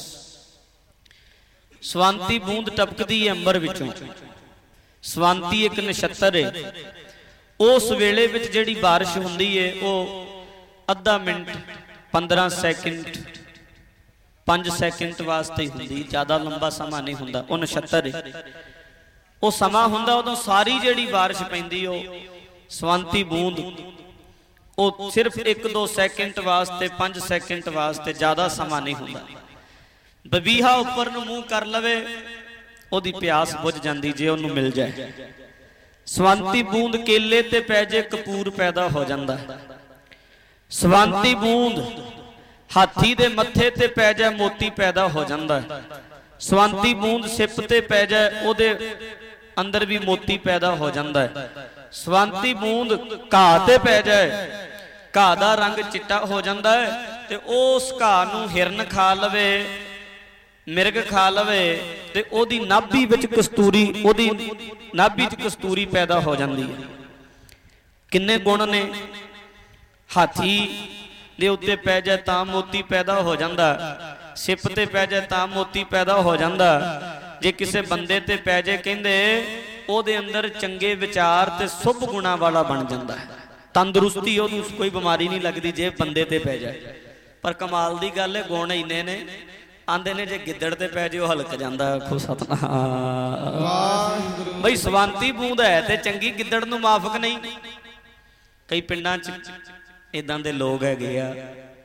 ਸਵੰਤੀ ਬੂੰਦ ਟਪਕਦੀ ਹੈ ਅੰਬਰ ਵਿੱਚੋਂ। ਸਵੰਤੀ ਇੱਕ ਨਛੱਤਰ ਹੈ। ਉਸ ਵੇਲੇ ਵਿੱਚ ਜਿਹੜੀ ਬਾਰਿਸ਼ ਹੁੰਦੀ ਹੈ ਉਹ ਅੱਧਾ ਮਿੰਟ, ਪੰਦਰਾਂ ਸੈਕਿੰਡ, ਪੰਜ ਸੈਕਿੰਡ ਵਾਸਤੇ ਹੀ ਹੁੰਦੀ, ਜ਼ਿਆਦਾ ਲੰਬਾ ਸਮਾਂ ਨਹੀਂ ਹੁੰਦਾ। ਉਹ ਨਛੱਤਰ ਹੈ, ਉਹ ਸਮਾਂ ਹੁੰਦਾ ਉਦੋਂ ਸਾਰੀ ਜਿਹੜੀ ਬਾਰਿਸ਼ ਪੈਂਦੀ ਉਹ ਸਵੰਤੀ ਬੂੰਦ, ਉਹ ਸਿਰਫ ਇੱਕ ਦੋ ਸੈਕਿੰਡ ਵਾਸਤੇ, ਪੰਜ ਸੈਕਿੰਡ ਵਾਸਤੇ, ਜ਼ਿਆਦਾ ਸਮਾਂ ਨਹੀਂ ਹੁੰਦਾ। ਬਬੀਹਾ ਉੱਪਰ ਨੂੰ ਮੂੰਹ ਕਰ ਲਵੇ ਉਹਦੀ ਪਿਆਸ ਬੁੱਝ ਜਾਂਦੀ ਜੇ ਉਹਨੂੰ ਮਿਲ ਜਾਏ। ਸਵੰਤੀ ਬੂੰਦ ਕੇਲੇ ਤੇ ਪੈ ਜੇ ਕਪੂਰ ਪੈਦਾ ਹੋ ਜਾਂਦਾ। ਸਵੰਤੀ ਬੂੰਦ ਹਾਥੀ ਦੇ ਮੱਥੇ ਤੇ ਪੈ ਜਾਏ ਮੋਤੀ ਪੈਦਾ ਹੋ ਜਾਂਦਾ। ਸਵੰਤੀ ਬੂੰਦ ਸਿੱਪ ਤੇ ਪੈ ਜਾਏ ਉਹਦੇ ਅੰਦਰ ਵੀ ਮੋਤੀ ਪੈਦਾ ਹੋ ਜਾਂਦਾ ਹੈ। ਸਵੰਤੀ ਬੂੰਦ ਘਾਹ ਤੇ ਪੈ ਜਾਏ, ਘਾਹ ਦਾ ਰੰਗ ਚਿੱਟਾ ਹੋ ਜਾਂਦਾ ਹੈ ਤੇ ਉਸ ਘਾਹ ਨੂੰ ਹਿਰਨ ਖਾ ਲਵੇ, ਮਿਰਗ ਖਾ ਲਵੇ ਤੇ ਉਹਦੀ ਨਾਭੀ ਵਿੱਚ ਕਸਤੂਰੀ, ਉਹਦੀ ਨਾਭੀ 'ਚ ਕਸਤੂਰੀ ਪੈਦਾ ਹੋ ਜਾਂਦੀ ਹੈ। ਕਿੰਨੇ ਗੁਣ ਨੇ। ਹਾਥੀ ਦੇ ਉੱਤੇ ਪੈ ਜਾਏ ਤਾਂ ਮੋਤੀ ਪੈਦਾ ਹੋ ਜਾਂਦਾ, ਸਿੱਪ ਤੇ ਪੈ ਜਾਏ ਤਾਂ ਮੋਤੀ ਪੈਦਾ ਹੋ ਜਾਂਦਾ। ਜੇ ਕਿਸੇ ਬੰਦੇ ਤੇ ਪੈ ਜਾਏ ਕਹਿੰਦੇ ਉਹਦੇ ਅੰਦਰ ਚੰਗੇ ਵਿਚਾਰ ਤੇ ਸ਼ੁਭ ਗੁਣਾ ਵਾਲਾ ਬਣ ਜਾਂਦਾ ਹੈ। ਤੰਦਰੁਸਤੀ, ਉਹਨੂੰ ਕੋਈ ਬਿਮਾਰੀ ਨਹੀਂ ਲੱਗਦੀ ਜੇ ਬੰਦੇ ਤੇ ਪੈ ਜਾਏ। ਪਰ ਕਮਾਲ ਦੀ ਗੱਲ ਹੈ, ਗੁਣ ਇੰਨੇ ਨੇ। ਆਂਦੇ ਨੇ ਜੇ ਗਿੱਦੜ ਤੇ ਪੈ ਜਾਓ ਹਲਕ ਜਾਂਦਾ। ਆਖੋ ਸਤਨਾਮ। ਬਈ ਸਵੰਤੀ ਬੂੰਦ ਹੈ ਤੇ ਚੰਗੀ, ਗਿੱਦੜ ਨੂੰ ਮਾਫਕ ਨਹੀਂ। ਕਈ ਪਿੰਡਾਂ 'ਚ ਇਦਾਂ ਦੇ ਲੋਕ ਹੈਗੇ ਆ,